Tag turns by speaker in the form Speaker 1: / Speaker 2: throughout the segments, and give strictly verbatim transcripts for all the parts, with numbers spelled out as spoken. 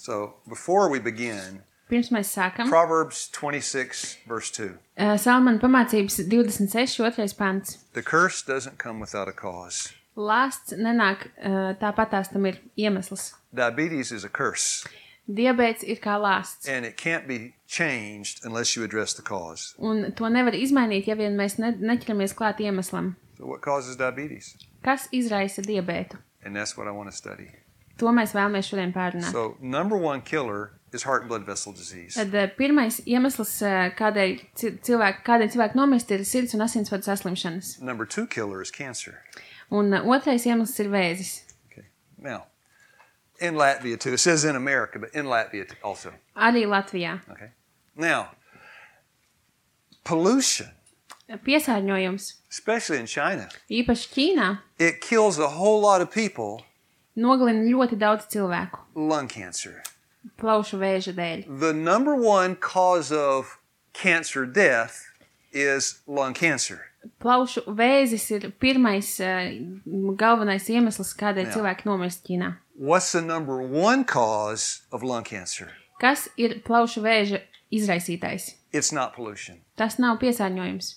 Speaker 1: So, before we begin,
Speaker 2: Pirms mēs sākam,
Speaker 1: Proverbs twenty-six, verse two.
Speaker 2: uh, Salmana pamācības divdesmit seši, otrais pants.
Speaker 1: The curse doesn't come without a cause.
Speaker 2: Lāsts nenāk uh, tāpatās, tam ir iemesls.
Speaker 1: Diabetes is a curse,
Speaker 2: Diabēts ir kā lāsts,
Speaker 1: and it can't be changed unless you address the cause.
Speaker 2: un to nevar izmainīt, ja vien mēs ne, neķeramies klāt iemeslam.
Speaker 1: So, what causes diabetes?
Speaker 2: Kas izraisa diabētu?
Speaker 1: And that's what I want to study.
Speaker 2: To mēs vēlamies šodien pārunāt.
Speaker 1: So, number one killer is heart and blood vessel disease.
Speaker 2: Tad uh, pirmais iemesls, uh, kādēļ ci- cilvēki, kādēļ cilvēki nomirst, ir sirds un asinsvadu saslimšanas.
Speaker 1: Number two killer is cancer.
Speaker 2: Un uh, otrais iemesls ir vēzis.
Speaker 1: Okay. Now, in Latvia too. It says in America, but in Latvia too also.
Speaker 2: Arī Latvijā.
Speaker 1: Okay. Now, pollution,
Speaker 2: Piesārņojums,
Speaker 1: especially in China,
Speaker 2: īpaši Ķīnā,
Speaker 1: it kills a whole lot of people.
Speaker 2: nogalina ļoti daudz cilvēku
Speaker 1: Lung cancer.
Speaker 2: plaušu vēža dēļ.
Speaker 1: The number one cause of cancer death is lung cancer.
Speaker 2: Plaušu vēzis ir pirmais uh, galvenais iemesls, kādēļ
Speaker 1: Jā.
Speaker 2: cilvēki nomirst Ķīnā.
Speaker 1: What's the number one cause of lung cancer?
Speaker 2: Kas ir plaušu vēža izraisītājs?
Speaker 1: It's not pollution.
Speaker 2: Tas nav piesārņojums.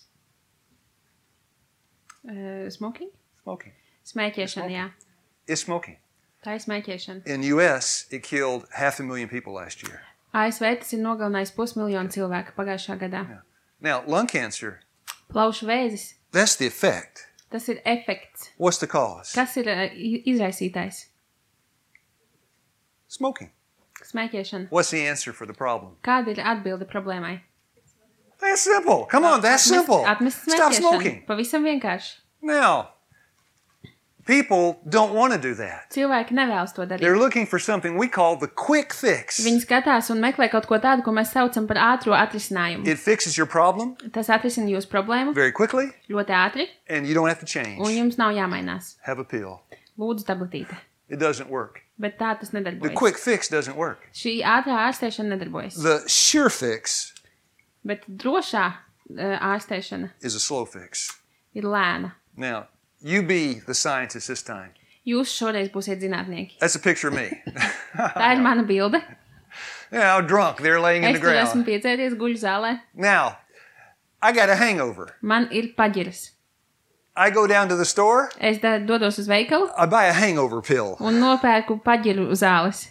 Speaker 2: Uh, smoking?
Speaker 1: Smoking.
Speaker 2: Smēķēšana, jā.
Speaker 1: It's smoking.
Speaker 2: Tā ir smēķēšana.
Speaker 1: In U S, it killed half a million people last year.
Speaker 2: A S V tas ir nogalinājis pusmiljonu cilvēku pagājušā gadā.
Speaker 1: Yeah. Now, lung cancer,
Speaker 2: Plaušu vēzis,
Speaker 1: that's the effect.
Speaker 2: tas ir efekts.
Speaker 1: What's the cause?
Speaker 2: Kas ir uh, i- izraisītājs?
Speaker 1: Smoking.
Speaker 2: Smēķēšana.
Speaker 1: What's the answer for the problem?
Speaker 2: Kāda ir atbilde problēmai?
Speaker 1: That's simple. Come on, that's simple.
Speaker 2: Atmest
Speaker 1: Stop
Speaker 2: smēķēšanu.
Speaker 1: smoking.
Speaker 2: Pavisam vienkārši.
Speaker 1: Now, people don't want to do that.
Speaker 2: Cilvēki nevēlas to darīt.
Speaker 1: They're looking for something we call the quick fix.
Speaker 2: Viņi skatās un meklē kaut ko tādu, ko mēs saucam par ātro atrisinājumu.
Speaker 1: It fixes your problem
Speaker 2: Tas atrisina jūsu problēmu
Speaker 1: very quickly,
Speaker 2: ļoti ātri,
Speaker 1: and you don't have to
Speaker 2: un
Speaker 1: change.
Speaker 2: jums nav jāmainās.
Speaker 1: Have a pill.
Speaker 2: Lūdzu, tabletīte.
Speaker 1: It doesn't work.
Speaker 2: Bet tā tas
Speaker 1: The
Speaker 2: nedarbojas.
Speaker 1: quick fix doesn't work.
Speaker 2: Šī ātrā ārstēšana nedarbojas.
Speaker 1: The sure fix
Speaker 2: Bet drošā uh, ārstēšana
Speaker 1: is a slow fix.
Speaker 2: ir lēna.
Speaker 1: Now, you be the scientist this time.
Speaker 2: Jūs šoreiz būsiet zinātnieki.
Speaker 1: That's a picture of me.
Speaker 2: Tā ir mana bilde.
Speaker 1: Yeah, I'm drunk. They're laying in
Speaker 2: Es
Speaker 1: the
Speaker 2: tur esmu
Speaker 1: ground.
Speaker 2: piedzēries, guļu zālē.
Speaker 1: Now, I got a hangover.
Speaker 2: Man ir paģiras.
Speaker 1: I go down to the store.
Speaker 2: Es da- dodos uz veikalu
Speaker 1: I buy a hangover pill.
Speaker 2: un nopērku paģiru zāles.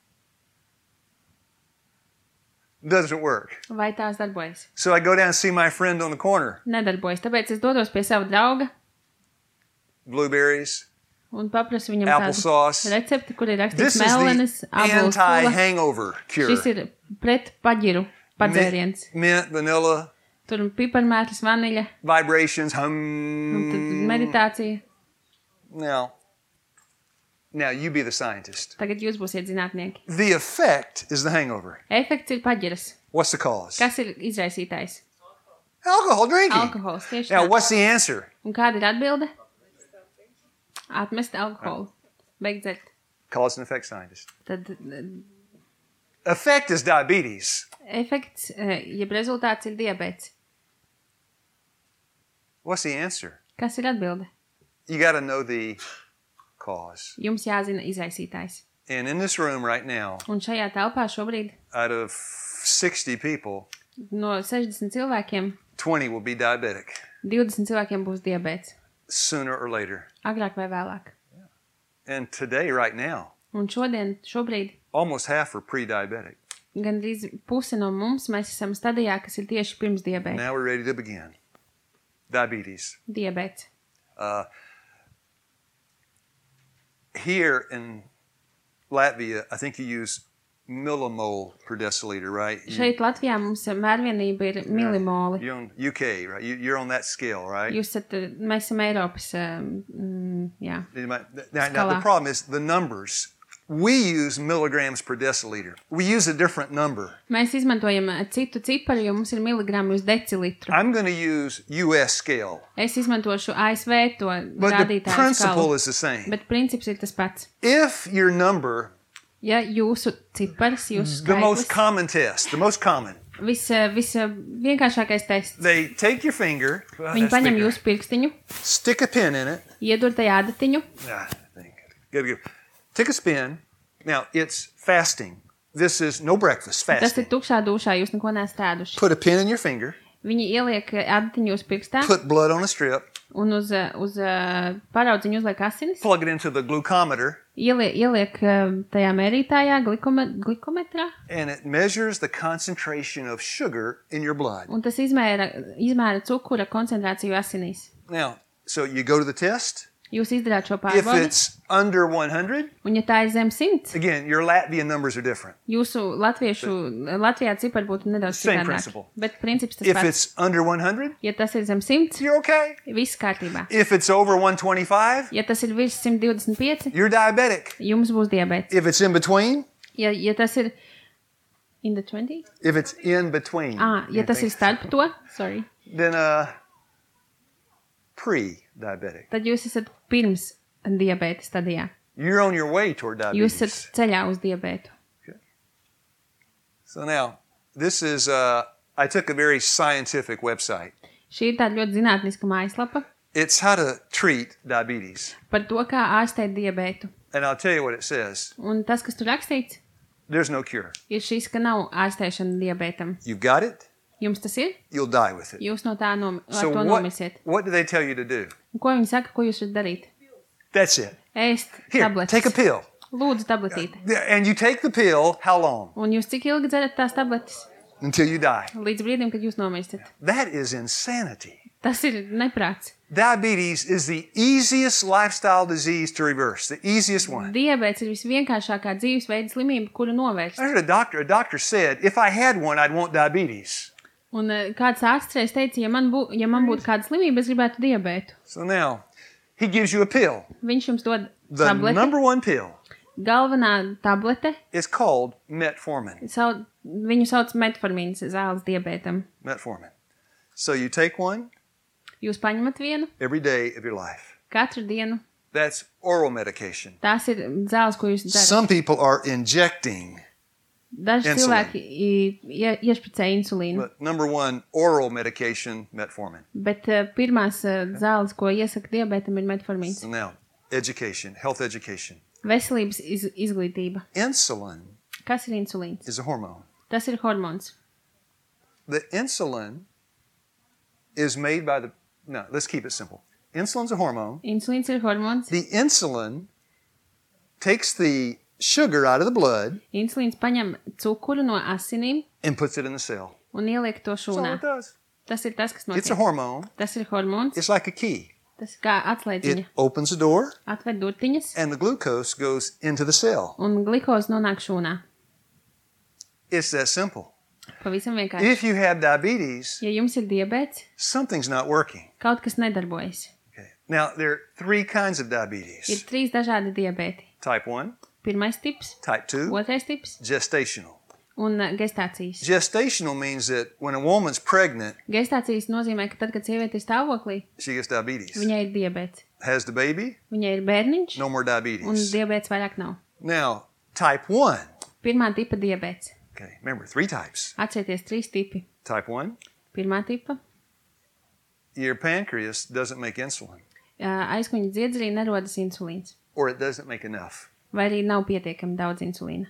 Speaker 1: Doesn't work.
Speaker 2: Vai tās darbojas?
Speaker 1: So I go down and see my friend on the corner.
Speaker 2: Nedarbojas. Tāpēc es dodos pie sava drauga
Speaker 1: Blueberries,
Speaker 2: un paprasu viņam tādu
Speaker 1: applesauce.
Speaker 2: recepti, kur ir rakstīts
Speaker 1: This is
Speaker 2: melenes,
Speaker 1: the
Speaker 2: ābols sula.
Speaker 1: anti-hangover cure.
Speaker 2: Šis ir pret paģiru padzēriens.
Speaker 1: Mint, mint, vanilla,
Speaker 2: Tur ir piparmētlis, vaniļa,
Speaker 1: vibrations,
Speaker 2: un tad
Speaker 1: hum.
Speaker 2: meditācija.
Speaker 1: Now, now you be the scientist.
Speaker 2: Tagad jūs būsiet zinātnieki.
Speaker 1: The effect is the hangover.
Speaker 2: Efekts ir paģiras.
Speaker 1: What's the cause?
Speaker 2: Kas ir izraisītājs?
Speaker 1: Alcohol drinking.
Speaker 2: Alkohols. Tieši
Speaker 1: Now,
Speaker 2: tā.
Speaker 1: what's the answer?
Speaker 2: Un kāda ir atbilde? Atmest alkoholu. Beigt dzert.
Speaker 1: Cause and effect scientist.
Speaker 2: Tad eh,
Speaker 1: Effect is diabetes.
Speaker 2: efekts, eh, jeb rezultāts ir diabēts.
Speaker 1: What's the answer?
Speaker 2: Kas ir atbilde?
Speaker 1: You got to know the cause.
Speaker 2: Jums jāzina izraisītājs.
Speaker 1: And in this room right now,
Speaker 2: Un šajā telpā šobrīd
Speaker 1: out of sixty people,
Speaker 2: no sešdesmit cilvēkiem
Speaker 1: twenty will be diabetic
Speaker 2: divdesmit cilvēkiem būs diabēts.
Speaker 1: sooner or later.
Speaker 2: Agrāk vai vēlāk.
Speaker 1: And today, right now,
Speaker 2: Un šodien, šobrīd,
Speaker 1: almost half are pre-diabetic.
Speaker 2: gandrīz puse no mums mēs esam stadijā, kas ir tieši pirms diabēta.
Speaker 1: Now we're ready to begin. Diabetes.
Speaker 2: Diabēts.
Speaker 1: Uh, here in Latvia, I think you use millimole per deciliter, right? You,
Speaker 2: Šeit Latvijā mums mērvienība ir milimoli.
Speaker 1: you're on U K, right? You, you're on that scale, right?
Speaker 2: Jūs esat, mēs esam Eiropas, um, mm, jā.
Speaker 1: You might- Now, now the
Speaker 2: Skala.
Speaker 1: problem is the numbers. We use milligrams per deciliter. We use a different number.
Speaker 2: Mēs izmantojam citu ciparu, jo mums ir miligrami uz decilitru.
Speaker 1: I'm going to use U S scale,
Speaker 2: Es izmantošu A S V to
Speaker 1: but the
Speaker 2: rādītāju
Speaker 1: principle
Speaker 2: skalu.
Speaker 1: is the same.
Speaker 2: Bet princips ir tas pats.
Speaker 1: If your number,
Speaker 2: Ja jūsu cipars, jūsu
Speaker 1: the most
Speaker 2: skaitlis,
Speaker 1: common test, the most common,
Speaker 2: vis, vis vienkāršākais tests.
Speaker 1: they take your finger, well,
Speaker 2: Viņi
Speaker 1: that's
Speaker 2: paņem
Speaker 1: bigger.
Speaker 2: jūsu pirkstiņu,
Speaker 1: stick a pin in it.
Speaker 2: iedod tajā adatiņu,
Speaker 1: Ah, I think. Good, good. Take a spin. Now, it's fasting. This is no breakfast,
Speaker 2: Tas
Speaker 1: fasting.
Speaker 2: ir tukšā dušā, jūs neko neesat ēduši.
Speaker 1: Put a pin in your finger,
Speaker 2: Viņi ieliek adatiņu uz pirkstā
Speaker 1: put blood on a strip,
Speaker 2: un uz, uz uh, paraudziņu uzliek asinis.
Speaker 1: plug it into the glucometer,
Speaker 2: Ieliek, ieliek uh, tajā mērītājā, glikome, glikometrā,
Speaker 1: and it measures the concentration of sugar in your blood.
Speaker 2: un tas izmēra, izmēra cukura koncentrāciju asinīs.
Speaker 1: Now, so you go to the test.
Speaker 2: Jūs izdarāt šo
Speaker 1: If
Speaker 2: pārbaudi,
Speaker 1: it's under one hundred,
Speaker 2: un ja tā ir zem simts,
Speaker 1: again, your Latvian numbers are different.
Speaker 2: jūsu latviešu, Latvijā cipari būtu nedaudz
Speaker 1: Same
Speaker 2: citādāk.
Speaker 1: principle.
Speaker 2: Bet princips tas
Speaker 1: If
Speaker 2: pats.
Speaker 1: it's under one hundred,
Speaker 2: Ja tas ir zem simts,
Speaker 1: you're okay.
Speaker 2: viss kārtībā.
Speaker 1: If it's over one twenty-five,
Speaker 2: Ja tas ir virs simt divdesmit pieci,
Speaker 1: you're diabetic.
Speaker 2: jums būs diabēts.
Speaker 1: If it's in between,
Speaker 2: Ja, ja tas ir in the twenty,
Speaker 1: if it's in between,
Speaker 2: ah, ja tas ir starp to, sorry,
Speaker 1: then uh, pre-diabetic.
Speaker 2: tad jūs esat pirms diabēta stadijā.
Speaker 1: You're on your way toward
Speaker 2: Jūs esat
Speaker 1: diabetes.
Speaker 2: ceļā uz diabētu.
Speaker 1: So now, this is, uh, I took a very scientific website.
Speaker 2: Šī ir tāda ļoti zinātniska mājaslapa
Speaker 1: It's how to treat diabetes.
Speaker 2: par to, kā ārstēt diabētu.
Speaker 1: And I'll tell you what it says.
Speaker 2: Un tas, kas tur rakstīts,
Speaker 1: There's no cure.
Speaker 2: ir šis, ka nav ārstēšana diabētam.
Speaker 1: You've got it,
Speaker 2: Jums tas ir?
Speaker 1: you'll die with it.
Speaker 2: Jūs no tā nom ar
Speaker 1: So
Speaker 2: to
Speaker 1: what,
Speaker 2: nomirsiet.
Speaker 1: what do they tell you to do?
Speaker 2: Un ko viņi saka, ko jūs varat darīt?
Speaker 1: That's it.
Speaker 2: Ēst
Speaker 1: Here,
Speaker 2: tabletes.
Speaker 1: take a pill.
Speaker 2: Lūdzu, tabletīti.
Speaker 1: And you take the pill, how long?
Speaker 2: Un jūs cik ilgi dzerat tās tabletes?
Speaker 1: Until you die.
Speaker 2: Līdz brīdim, kad jūs nomirsiet.
Speaker 1: That is insanity.
Speaker 2: Tas ir neprāts.
Speaker 1: Diabetes is the easiest lifestyle disease to reverse, the easiest one.
Speaker 2: Diabēts ir visvienkāršākā dzīvesveida slimība, kuru novērst.
Speaker 1: I heard a doctor, a doctor said, if I had one, I'd want diabetes.
Speaker 2: Un uh, kāds ārsts reiz teica, ja man, bū, ja man būtu kāda slimība, es gribētu diabētu.
Speaker 1: So now, he gives you a pill.
Speaker 2: Viņš jums dod
Speaker 1: The
Speaker 2: tableti.
Speaker 1: number one pill
Speaker 2: Galvenā tablete,
Speaker 1: is called metformin.
Speaker 2: sau, viņu sauc metformīns zāles diabētam.
Speaker 1: Metformin. So you take one
Speaker 2: Jūs paņemat vienu
Speaker 1: every day of your life.
Speaker 2: katru dienu.
Speaker 1: That's oral medication.
Speaker 2: Tās ir zāles, ko jūs dzerat.
Speaker 1: Some people are injecting,
Speaker 2: Daži
Speaker 1: insulin.
Speaker 2: cilvēki i- ie- iešpricē insulīnu,
Speaker 1: but number one, oral medication, metformin.
Speaker 2: bet uh, pirmās uh, zāles, ko iesaka diabētam, ir metformīns.
Speaker 1: So now, education, health education.
Speaker 2: Veselības iz, izglītība.
Speaker 1: Insulin
Speaker 2: Kas ir insulīns?
Speaker 1: is a hormone.
Speaker 2: Tas ir hormons.
Speaker 1: The insulin is made by the, no, let's keep it simple. Insulin's a hormone.
Speaker 2: Insulīns ir hormons.
Speaker 1: The insulin takes the sugar out of the blood
Speaker 2: Insulīns paņem cukuru no asinīm
Speaker 1: and puts it in the cell.
Speaker 2: un ieliek to
Speaker 1: That's all
Speaker 2: šūnā.
Speaker 1: it does.
Speaker 2: Tas ir tas, kas
Speaker 1: It's a
Speaker 2: notiek.
Speaker 1: hormone.
Speaker 2: Tas ir hormons.
Speaker 1: It's like a key.
Speaker 2: Tas ir kā atslēdziņa.
Speaker 1: It opens the door
Speaker 2: Atver durtiņas
Speaker 1: and the glucose goes into the cell.
Speaker 2: un glikoze nonāk šūnā.
Speaker 1: It's that simple.
Speaker 2: Pavisam vienkārši.
Speaker 1: If you have diabetes,
Speaker 2: Ja jums ir diabēts,
Speaker 1: something's not working.
Speaker 2: kaut kas nedarbojas.
Speaker 1: Okay. Now, there are three kinds of
Speaker 2: Ir
Speaker 1: diabetes.
Speaker 2: trīs dažādi diabēti.
Speaker 1: Type one,
Speaker 2: Pirmais tips,
Speaker 1: type two,
Speaker 2: otrais tips
Speaker 1: gestational.
Speaker 2: un uh, gestācijas.
Speaker 1: Gestational means that when a woman's pregnant,
Speaker 2: Gestācijas nozīmē, ka tad, kad sieviete ir stāvoklī,
Speaker 1: she gets diabetes.
Speaker 2: viņai ir diabēts.
Speaker 1: Has the baby,
Speaker 2: Viņai ir bērniņš
Speaker 1: no more
Speaker 2: un
Speaker 1: diabetes.
Speaker 2: diabēts vairāk nav.
Speaker 1: Now, type one.
Speaker 2: Pirmā tipa diabēts.
Speaker 1: Okay, remember, three types.
Speaker 2: Atcerieties trīs tipi.
Speaker 1: Type one,
Speaker 2: Pirmā tipa
Speaker 1: your pancreas doesn't make insulin,
Speaker 2: uh, aizkuņa dziedzerī nerodas insulīns.
Speaker 1: or it doesn't make enough.
Speaker 2: Vai arī nav pietiekami daudz insulīna.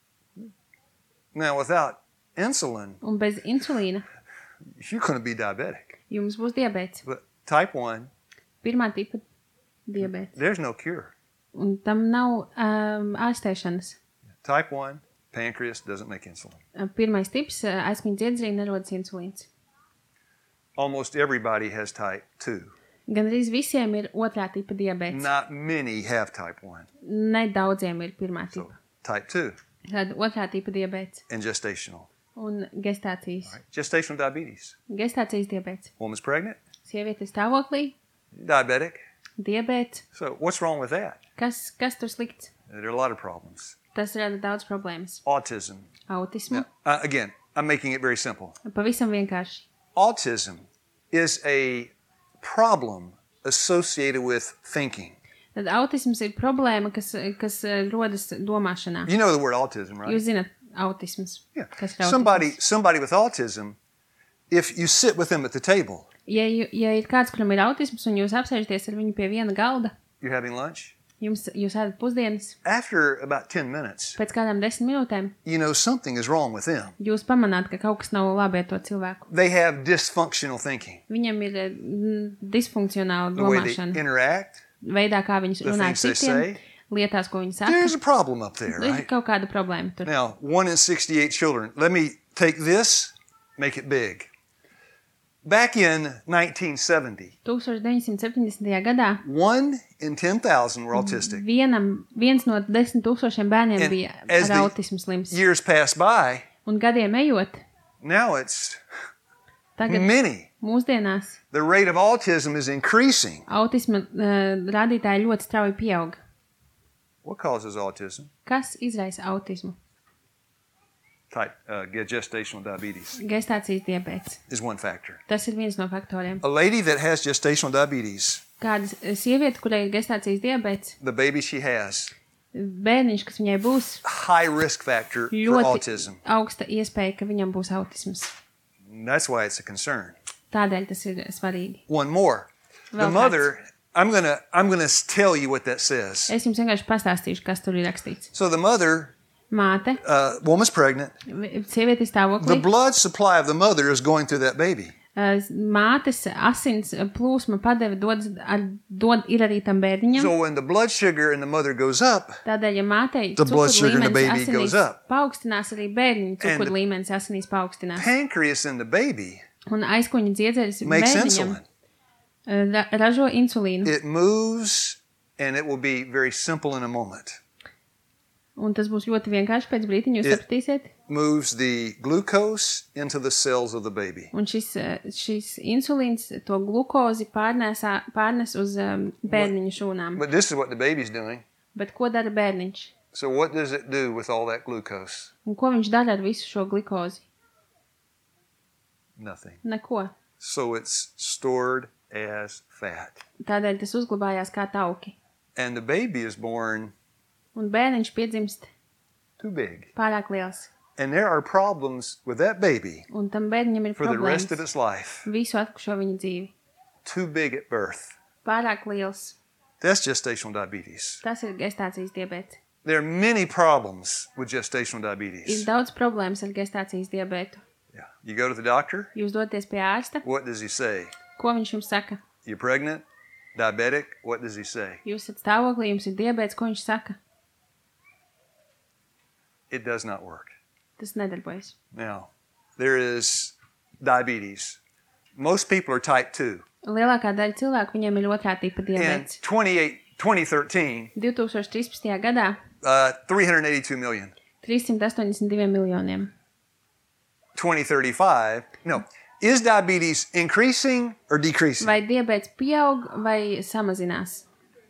Speaker 1: Now, without insulin,
Speaker 2: Un bez insulīna
Speaker 1: you're going to be diabetic.
Speaker 2: jums būs diabēts.
Speaker 1: But type one,
Speaker 2: Pirmā tipa diabēts.
Speaker 1: there's no cure.
Speaker 2: Un tam nav um, ārstēšanas.
Speaker 1: Type one, pancreas doesn't make insulin.
Speaker 2: Uh, Pirmais tips uh, - aizkuņa dziedzerī nerodas insulīns.
Speaker 1: Almost everybody has type two.
Speaker 2: Gan arī visiem ir otrā tipa diabēts.
Speaker 1: Not many have type one.
Speaker 2: Nedaudziem ir pirmā
Speaker 1: So,
Speaker 2: tipa.
Speaker 1: type two
Speaker 2: Tad otrā tipa diabēts
Speaker 1: and gestational.
Speaker 2: un gestācijas.
Speaker 1: All right. Gestational diabetes.
Speaker 2: Gestācijas diabēts.
Speaker 1: Woman's pregnant,
Speaker 2: Sieviete ir stāvoklī,
Speaker 1: diabetic.
Speaker 2: diabēts.
Speaker 1: So, what's wrong with that?
Speaker 2: Kas, kas tur slikts?
Speaker 1: There are a lot of problems.
Speaker 2: Tas rada daudz problēmas.
Speaker 1: Autism.
Speaker 2: Autismu.
Speaker 1: Uh, again, I'm making it very simple.
Speaker 2: Pavisam vienkārši.
Speaker 1: Autism is a problem associated with thinking.
Speaker 2: Tad autisms ir problēma, kas, kas eh, rodas domāšanā.
Speaker 1: You know the word autism, right?
Speaker 2: Jūs zināt, autisms.
Speaker 1: Yeah.
Speaker 2: Kas ir autisms?
Speaker 1: Somebody, somebody with autism, if you sit with them at the table,
Speaker 2: Ja, ju- ja ir kāds, kuram ir autisms, un jūs apsēžaties ar viņu pie viena galda,
Speaker 1: you're having lunch,
Speaker 2: Jums, jūs ēdat pusdienas,
Speaker 1: After about ten minutes,
Speaker 2: pēc kādām desmit minūtēm
Speaker 1: you know something is wrong with them.
Speaker 2: jūs pamanāt, ka kaut kas nav labi ar to cilvēku.
Speaker 1: They have dysfunctional thinking.
Speaker 2: Viņam ir eh, disfunkcionāla
Speaker 1: The way they
Speaker 2: domāšana.
Speaker 1: interact,
Speaker 2: Veidā, kā viņi
Speaker 1: the
Speaker 2: runā ar
Speaker 1: things they
Speaker 2: citiem,
Speaker 1: say.
Speaker 2: lietās, ko viņi saka.
Speaker 1: There's a problem up there,
Speaker 2: Ir
Speaker 1: right?
Speaker 2: kaut kāda problēma tur.
Speaker 1: Now, one in sixty-eight children. Let me take this, make it big. Back in nineteen seventy,
Speaker 2: deviņdesmit septiņdesmitajā gadā
Speaker 1: one in ten thousand were autistic.
Speaker 2: vienam, viens no desmit tūkstošiem bērniem
Speaker 1: And
Speaker 2: bija
Speaker 1: as
Speaker 2: ar
Speaker 1: the
Speaker 2: autismu slims.
Speaker 1: Years passed by,
Speaker 2: Un gadiem ejot,
Speaker 1: now it's
Speaker 2: tagad
Speaker 1: many.
Speaker 2: mūsdienās
Speaker 1: The rate of autism is increasing.
Speaker 2: autisma uh, rādītāji ļoti strauji pieaug.
Speaker 1: What causes autism?
Speaker 2: Kas izraisa autismu?
Speaker 1: Type uh, gestational diabetes
Speaker 2: Gestācijas diabēts.
Speaker 1: is one factor.
Speaker 2: Tas ir viens no faktoriem.
Speaker 1: A lady that has gestational diabetes,
Speaker 2: Kāda sieviete, kurai ir gestācijas diabēts,
Speaker 1: the baby she has,
Speaker 2: bērniņš, kas viņai būs,
Speaker 1: high risk factor for
Speaker 2: ļoti
Speaker 1: autism.
Speaker 2: augsta iespēja, ka viņam būs autisms.
Speaker 1: That's why it's a concern.
Speaker 2: Tādēļ tas ir svarīgi.
Speaker 1: One more. The
Speaker 2: Vēl
Speaker 1: mother, I'm gonna I'm gonna tell you what that says.
Speaker 2: Es jums vienkārši pastāstīšu, kas tur ir rakstīts.
Speaker 1: So the mother,
Speaker 2: Māte,
Speaker 1: uh, woman's pregnant.
Speaker 2: vi- sieviete
Speaker 1: The
Speaker 2: stāvoklī,
Speaker 1: blood supply of the mother is going through that baby.
Speaker 2: uh, mātes asins plūsma padeve dod, ar, dod ir arī tam bērniņam.
Speaker 1: So when the blood sugar in the mother goes up,
Speaker 2: Tādēļ, ja mātei
Speaker 1: The blood
Speaker 2: cukuru
Speaker 1: sugar in the
Speaker 2: līmenis
Speaker 1: baby
Speaker 2: asinīs
Speaker 1: goes up.
Speaker 2: paaugstinās, arī bērniņa
Speaker 1: And
Speaker 2: cukuru
Speaker 1: the
Speaker 2: līmenis asinīs paaugstinās.
Speaker 1: pancreas in the baby
Speaker 2: Un aizkuņa dziedzeris
Speaker 1: makes
Speaker 2: bērniņam
Speaker 1: insulin.
Speaker 2: uh, ra ražo insulīnu.
Speaker 1: It moves, and it will be very simple in a moment.
Speaker 2: Un tas būs ļoti vienkārši pēc brītiņa, jūs
Speaker 1: It-
Speaker 2: sapratīsiet.
Speaker 1: Moves the glucose into the cells of the baby.
Speaker 2: Un šis, uh, šis insulīns to glukozi pārnēsā, pārnes uz um, bērniņu šūnām.
Speaker 1: But this is what the baby's doing.
Speaker 2: Bet ko dara bērniņš?
Speaker 1: So what does it do with all that glucose?
Speaker 2: Un ko viņš dara ar visu šo glikozi?
Speaker 1: Nothing.
Speaker 2: Neko.
Speaker 1: So it's stored as fat.
Speaker 2: Tādēļ tas uzglabājās kā tauki.
Speaker 1: And the baby is born
Speaker 2: Un bērniņš piedzimst
Speaker 1: too big.
Speaker 2: pārāk liels.
Speaker 1: And there are problems with that baby
Speaker 2: Un tam bērniņam ir
Speaker 1: for the rest of
Speaker 2: problēmas
Speaker 1: its life.
Speaker 2: visu atkušo viņa dzīvi.
Speaker 1: Too big at birth.
Speaker 2: Pārāk liels.
Speaker 1: That's gestational diabetes.
Speaker 2: Tas ir gestācijas diabēts.
Speaker 1: There are many problems with gestational
Speaker 2: Ir
Speaker 1: diabetes.
Speaker 2: daudz problēmas ar gestācijas diabētu.
Speaker 1: Yeah. You go to the doctor,
Speaker 2: Jūs doties pie ārsta,
Speaker 1: what does he say?
Speaker 2: ko viņš jums saka?
Speaker 1: You're pregnant? Diabetic? What does he say?
Speaker 2: Jūs esat stāvoklī, jums ir diabēts, ko viņš saka?
Speaker 1: It does not work.
Speaker 2: Tas nedarbojas.
Speaker 1: Now, there is diabetes. Most people are type two.
Speaker 2: Lielākā daļa cilvēku viņiem ir otrā tipa
Speaker 1: In
Speaker 2: diabēts.
Speaker 1: twenty-eight, twenty thirteen,
Speaker 2: divtūkstoš trīspadsmitajā gadā
Speaker 1: uh, three hundred eighty-two million.
Speaker 2: trīssimt astoņdesmit diviem miljoniem.
Speaker 1: twenty thirty-five, no. Is diabetes increasing or decreasing?
Speaker 2: Vai diabēts pieaug vai samazinās?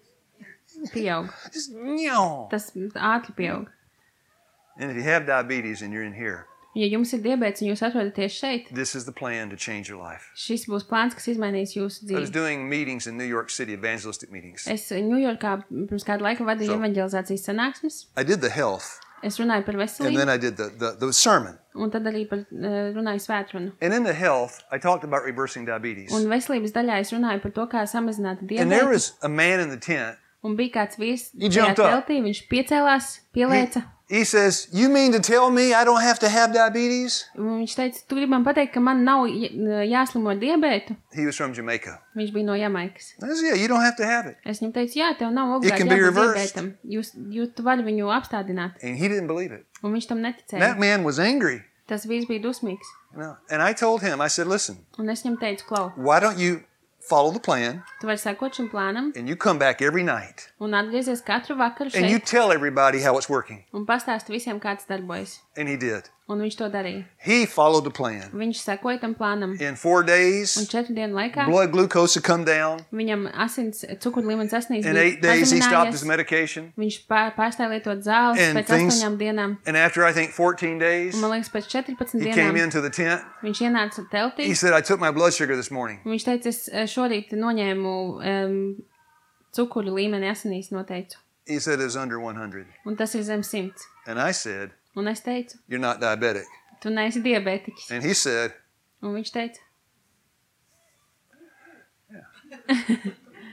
Speaker 2: Pieaug.
Speaker 1: Just, no.
Speaker 2: Tas ātri pieaug.
Speaker 1: And if you have diabetes and you're in here,
Speaker 2: Ja jums ir diabēts un jūs atrodaties šeit,
Speaker 1: this is the plan to change your life.
Speaker 2: šis būs plāns, kas izmainīs jūsu
Speaker 1: I was
Speaker 2: dzīvi.
Speaker 1: doing meetings in New York City, evangelistic meetings.
Speaker 2: Es Ņujorkā pirms kādu laiku vadīju
Speaker 1: So-
Speaker 2: evaņģelizācijas sanāksmes.
Speaker 1: I did the health,
Speaker 2: Es runāju par
Speaker 1: and
Speaker 2: veselību,
Speaker 1: then I did the, the, the sermon.
Speaker 2: un tad arī par, eh, runāju svētrunu.
Speaker 1: And in the health, I talked about reversing diabetes.
Speaker 2: Un veselības daļā es runāju par to, kā samazināt
Speaker 1: And there
Speaker 2: diabētu.
Speaker 1: was a man in the tent.
Speaker 2: Un bija kāds vīrs,
Speaker 1: He
Speaker 2: tajā
Speaker 1: jumped up.
Speaker 2: teltī, viņš piecēlās,
Speaker 1: He,
Speaker 2: pielēca.
Speaker 1: he says, "You mean to tell me I don't have to have diabetes?"
Speaker 2: Un viņš teica, tu gribi man pateikt, ka man nav j- jāslimo ar diabētu?
Speaker 1: He was from Jamaica.
Speaker 2: Viņš bija no Jamaikas.
Speaker 1: I said, "Yeah, you don't have to have it."
Speaker 2: Es viņam teicu, jā, tev nav
Speaker 1: It
Speaker 2: obligāti
Speaker 1: can be
Speaker 2: jābūt
Speaker 1: reversed.
Speaker 2: diabētam. Jūs, jūs tu vari viņu apstādināt.
Speaker 1: And he didn't believe it.
Speaker 2: Un viņš tam
Speaker 1: And
Speaker 2: neticēja.
Speaker 1: that man was angry.
Speaker 2: Tas vīrs bija dusmīgs.
Speaker 1: You know? And I told him, I said, "Listen,
Speaker 2: Un es viņam teicu, klau,
Speaker 1: why don't you follow the plan
Speaker 2: tu vari sekot šim plānam
Speaker 1: and you come back every night
Speaker 2: un atgriezies katru vakaru
Speaker 1: and you
Speaker 2: šeit
Speaker 1: tell everybody how it's working?"
Speaker 2: un pastāsti visiem, kā tas darbojas.
Speaker 1: And he did.
Speaker 2: Un viņš to darīja.
Speaker 1: He followed the plan.
Speaker 2: Viņš sekoja tam plānam.
Speaker 1: In four
Speaker 2: Un
Speaker 1: days,
Speaker 2: četru dienu laikā
Speaker 1: blood glucose had come down.
Speaker 2: viņam asins cukuru līmenis asnīs
Speaker 1: In
Speaker 2: bija
Speaker 1: eight days, he stopped his
Speaker 2: pazeminājies.
Speaker 1: medication.
Speaker 2: Viņš pār, pārstāja lietot zāles
Speaker 1: And
Speaker 2: pēc
Speaker 1: things-
Speaker 2: astoņām dienām.
Speaker 1: And after, I think, fourteen days,
Speaker 2: Un man liekas, pēc četrpadsmit
Speaker 1: he came
Speaker 2: dienām
Speaker 1: into the tent.
Speaker 2: viņš ienāca teltī.
Speaker 1: He said, "I took my blood sugar this morning."
Speaker 2: Un viņš teica, es eh, šorīt noņēmu um, cukuru līmeni asinīs noteicu.
Speaker 1: He said it was under one hundred.
Speaker 2: Un tas ir zem simts.
Speaker 1: And I said,
Speaker 2: Un es teicu,
Speaker 1: "You're not diabetic."
Speaker 2: tu neesi diabētiķis.
Speaker 1: And he said,
Speaker 2: Un viņš teica,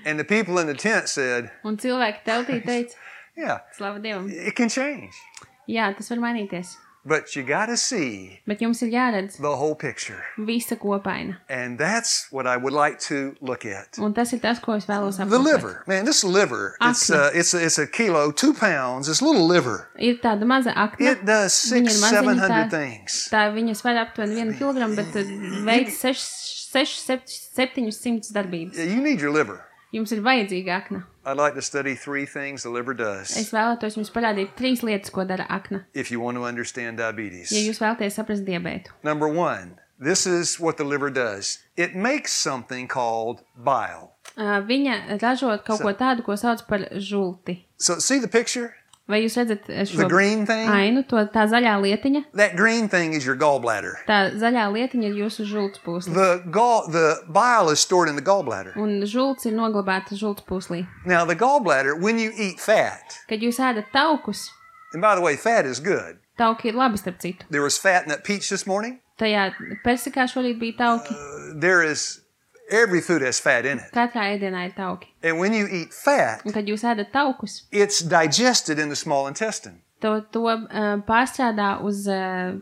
Speaker 1: And the people in the tent said,
Speaker 2: Un cilvēki teltī teica,
Speaker 1: yeah,
Speaker 2: slavu Dievam.
Speaker 1: it can change.
Speaker 2: Jā, tas var mainīties.
Speaker 1: But you got to see
Speaker 2: Bet jums ir jāredz
Speaker 1: the whole picture.
Speaker 2: visa kopaina.
Speaker 1: And that's what I would like to look at.
Speaker 2: Un tas ir tas, ko es vēlos
Speaker 1: The
Speaker 2: apkopot.
Speaker 1: liver. Man, this liver, it's,
Speaker 2: Akna.
Speaker 1: uh, it's, it's a kilo, two pounds. This little liver.
Speaker 2: Ir tāda maza akna.
Speaker 1: It does
Speaker 2: Viņa
Speaker 1: six,
Speaker 2: ir maziņa,
Speaker 1: seven
Speaker 2: tā,
Speaker 1: hundred things.
Speaker 2: tā viņa svar aptuveni vienu kilogramu, bet uh, veids sešas, septiņus simtus darbības.
Speaker 1: Yeah, you need your liver.
Speaker 2: Jums ir vajadzīga akna.
Speaker 1: I'd like to study three things the liver does
Speaker 2: Es vēlētos jums parādīt trīs lietas, ko dara akna,
Speaker 1: if you want to understand
Speaker 2: ja
Speaker 1: diabetes.
Speaker 2: jūs vēlaties saprast diabētu.
Speaker 1: Number one, this is what the liver does. It makes something called bile.
Speaker 2: Uh, viņa ražo kaut ko tādu, ko sauc par žulti.
Speaker 1: So see the picture?
Speaker 2: Vai jūs redzat uh,
Speaker 1: The
Speaker 2: šo
Speaker 1: green thing?
Speaker 2: ainu, to, tā zaļā lietiņa?
Speaker 1: That green thing is your gallbladder.
Speaker 2: Tā zaļā lietiņa ir jūsu žults pūslis.
Speaker 1: The gall, the bile is stored in the gallbladder.
Speaker 2: Un žults ir noglabāta žults pūslī.
Speaker 1: Now the gallbladder, when you eat fat,
Speaker 2: Kad jūs ēdat taukus,
Speaker 1: and by the way, fat is good.
Speaker 2: tauki ir labi starp citu.
Speaker 1: There was fat in that peach this morning.
Speaker 2: Tajā persikā šorīt bija tauki.
Speaker 1: Uh, there is, every food has fat in it.
Speaker 2: Katrā ēdienā ir tauki.
Speaker 1: And when you eat fat,
Speaker 2: Un kad jūs ēdat taukus,
Speaker 1: it's digested in the small intestine.
Speaker 2: to, to uh, pārstrādā uz uh,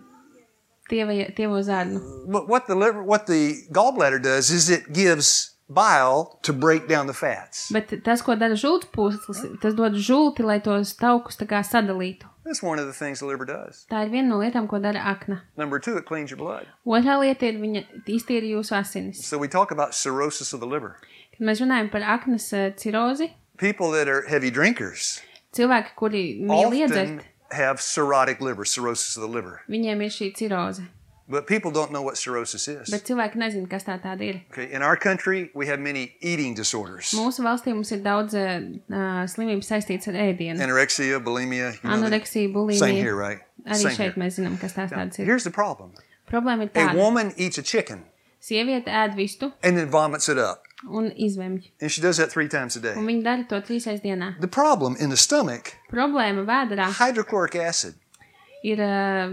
Speaker 2: tievo, tievo zarnu.
Speaker 1: But what the liver, what the gallbladder does is it gives bile to break down the fats.
Speaker 2: Bet tas, ko dara žults pūslis, tas dod žulti, lai tos taukus tā kā sadalītu.
Speaker 1: That's one of the things the liver does.
Speaker 2: Tā ir viena no lietām, ko dara akna.
Speaker 1: Number two, it cleans your blood.
Speaker 2: Otrā lieta ir viņa iztīra jūsu asinis.
Speaker 1: So we talk about cirrhosis of the liver.
Speaker 2: Kad mēs runājam par aknas uh, cirozi,
Speaker 1: People that are heavy drinkers
Speaker 2: cilvēki, kuri mīl iedzert,
Speaker 1: often have cirrhotic liver, cirrhosis of the liver.
Speaker 2: viņiem ir šī ciroze.
Speaker 1: But people don't know what cirrhosis is.
Speaker 2: Bet cilvēki nezina, kas tā tāda ir.
Speaker 1: Okay, in our country, we have many eating disorders.
Speaker 2: Mūsu valstī mums ir daudz uh, slimības saistītas ar ēdienu.
Speaker 1: Anorexia, bulimia. You know,
Speaker 2: Anoreksija,
Speaker 1: the- same here,
Speaker 2: bulimija.
Speaker 1: right?
Speaker 2: Arī
Speaker 1: Same
Speaker 2: šeit
Speaker 1: here.
Speaker 2: mēs zinām, kas tās tādas ir.
Speaker 1: Here's the problem.
Speaker 2: Problēma ir
Speaker 1: A
Speaker 2: tāda.
Speaker 1: woman eats a chicken
Speaker 2: Sieviete ēd vistu
Speaker 1: and then vomits it up.
Speaker 2: un izvemj.
Speaker 1: And she does that three times a day.
Speaker 2: Un viņi dara to trīsreiz dienā.
Speaker 1: The problem in the stomach,
Speaker 2: Problēma vēderā
Speaker 1: hydrochloric acid.
Speaker 2: ir uh,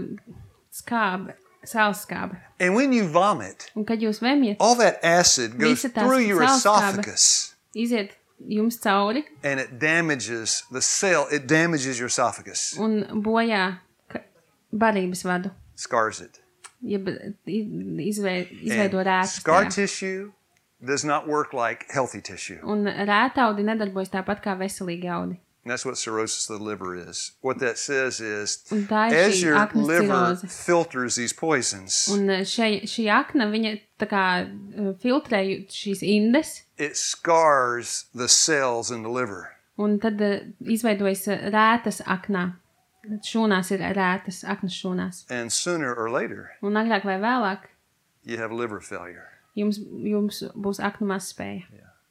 Speaker 2: skābe, sāls skābe.
Speaker 1: And when you vomit,
Speaker 2: Un kad jūs vemjat,
Speaker 1: all that acid goes
Speaker 2: Visa tās
Speaker 1: through your
Speaker 2: sālskābe.
Speaker 1: esophagus
Speaker 2: iziet jums cauri
Speaker 1: and it damages the cell, it damages your esophagus,
Speaker 2: un bojā ka- barības vadu.
Speaker 1: scars it.
Speaker 2: Jeb izvei, izveido
Speaker 1: And
Speaker 2: rētas
Speaker 1: scar
Speaker 2: tajā.
Speaker 1: tissue does not work like healthy tissue.
Speaker 2: Un rētaudi nedarbojas tāpat kā veselīgi audi.
Speaker 1: And that's what cirrhosis of the liver is. What that says is,
Speaker 2: Un tā ir
Speaker 1: as
Speaker 2: šī
Speaker 1: your
Speaker 2: aknas
Speaker 1: liver
Speaker 2: ciroze.
Speaker 1: filters these poisons,
Speaker 2: Un šai, šī akna, viņa tā kā uh, filtrē ju- šīs indes,
Speaker 1: it scars the cells in the liver.
Speaker 2: un tad uh, izveidojas uh, rētas aknā. Šūnās ir rētas, aknas šūnās.
Speaker 1: And sooner or later,
Speaker 2: Un agrāk vai vēlāk
Speaker 1: you have liver failure.
Speaker 2: jums, jums būs aknu mazspēja.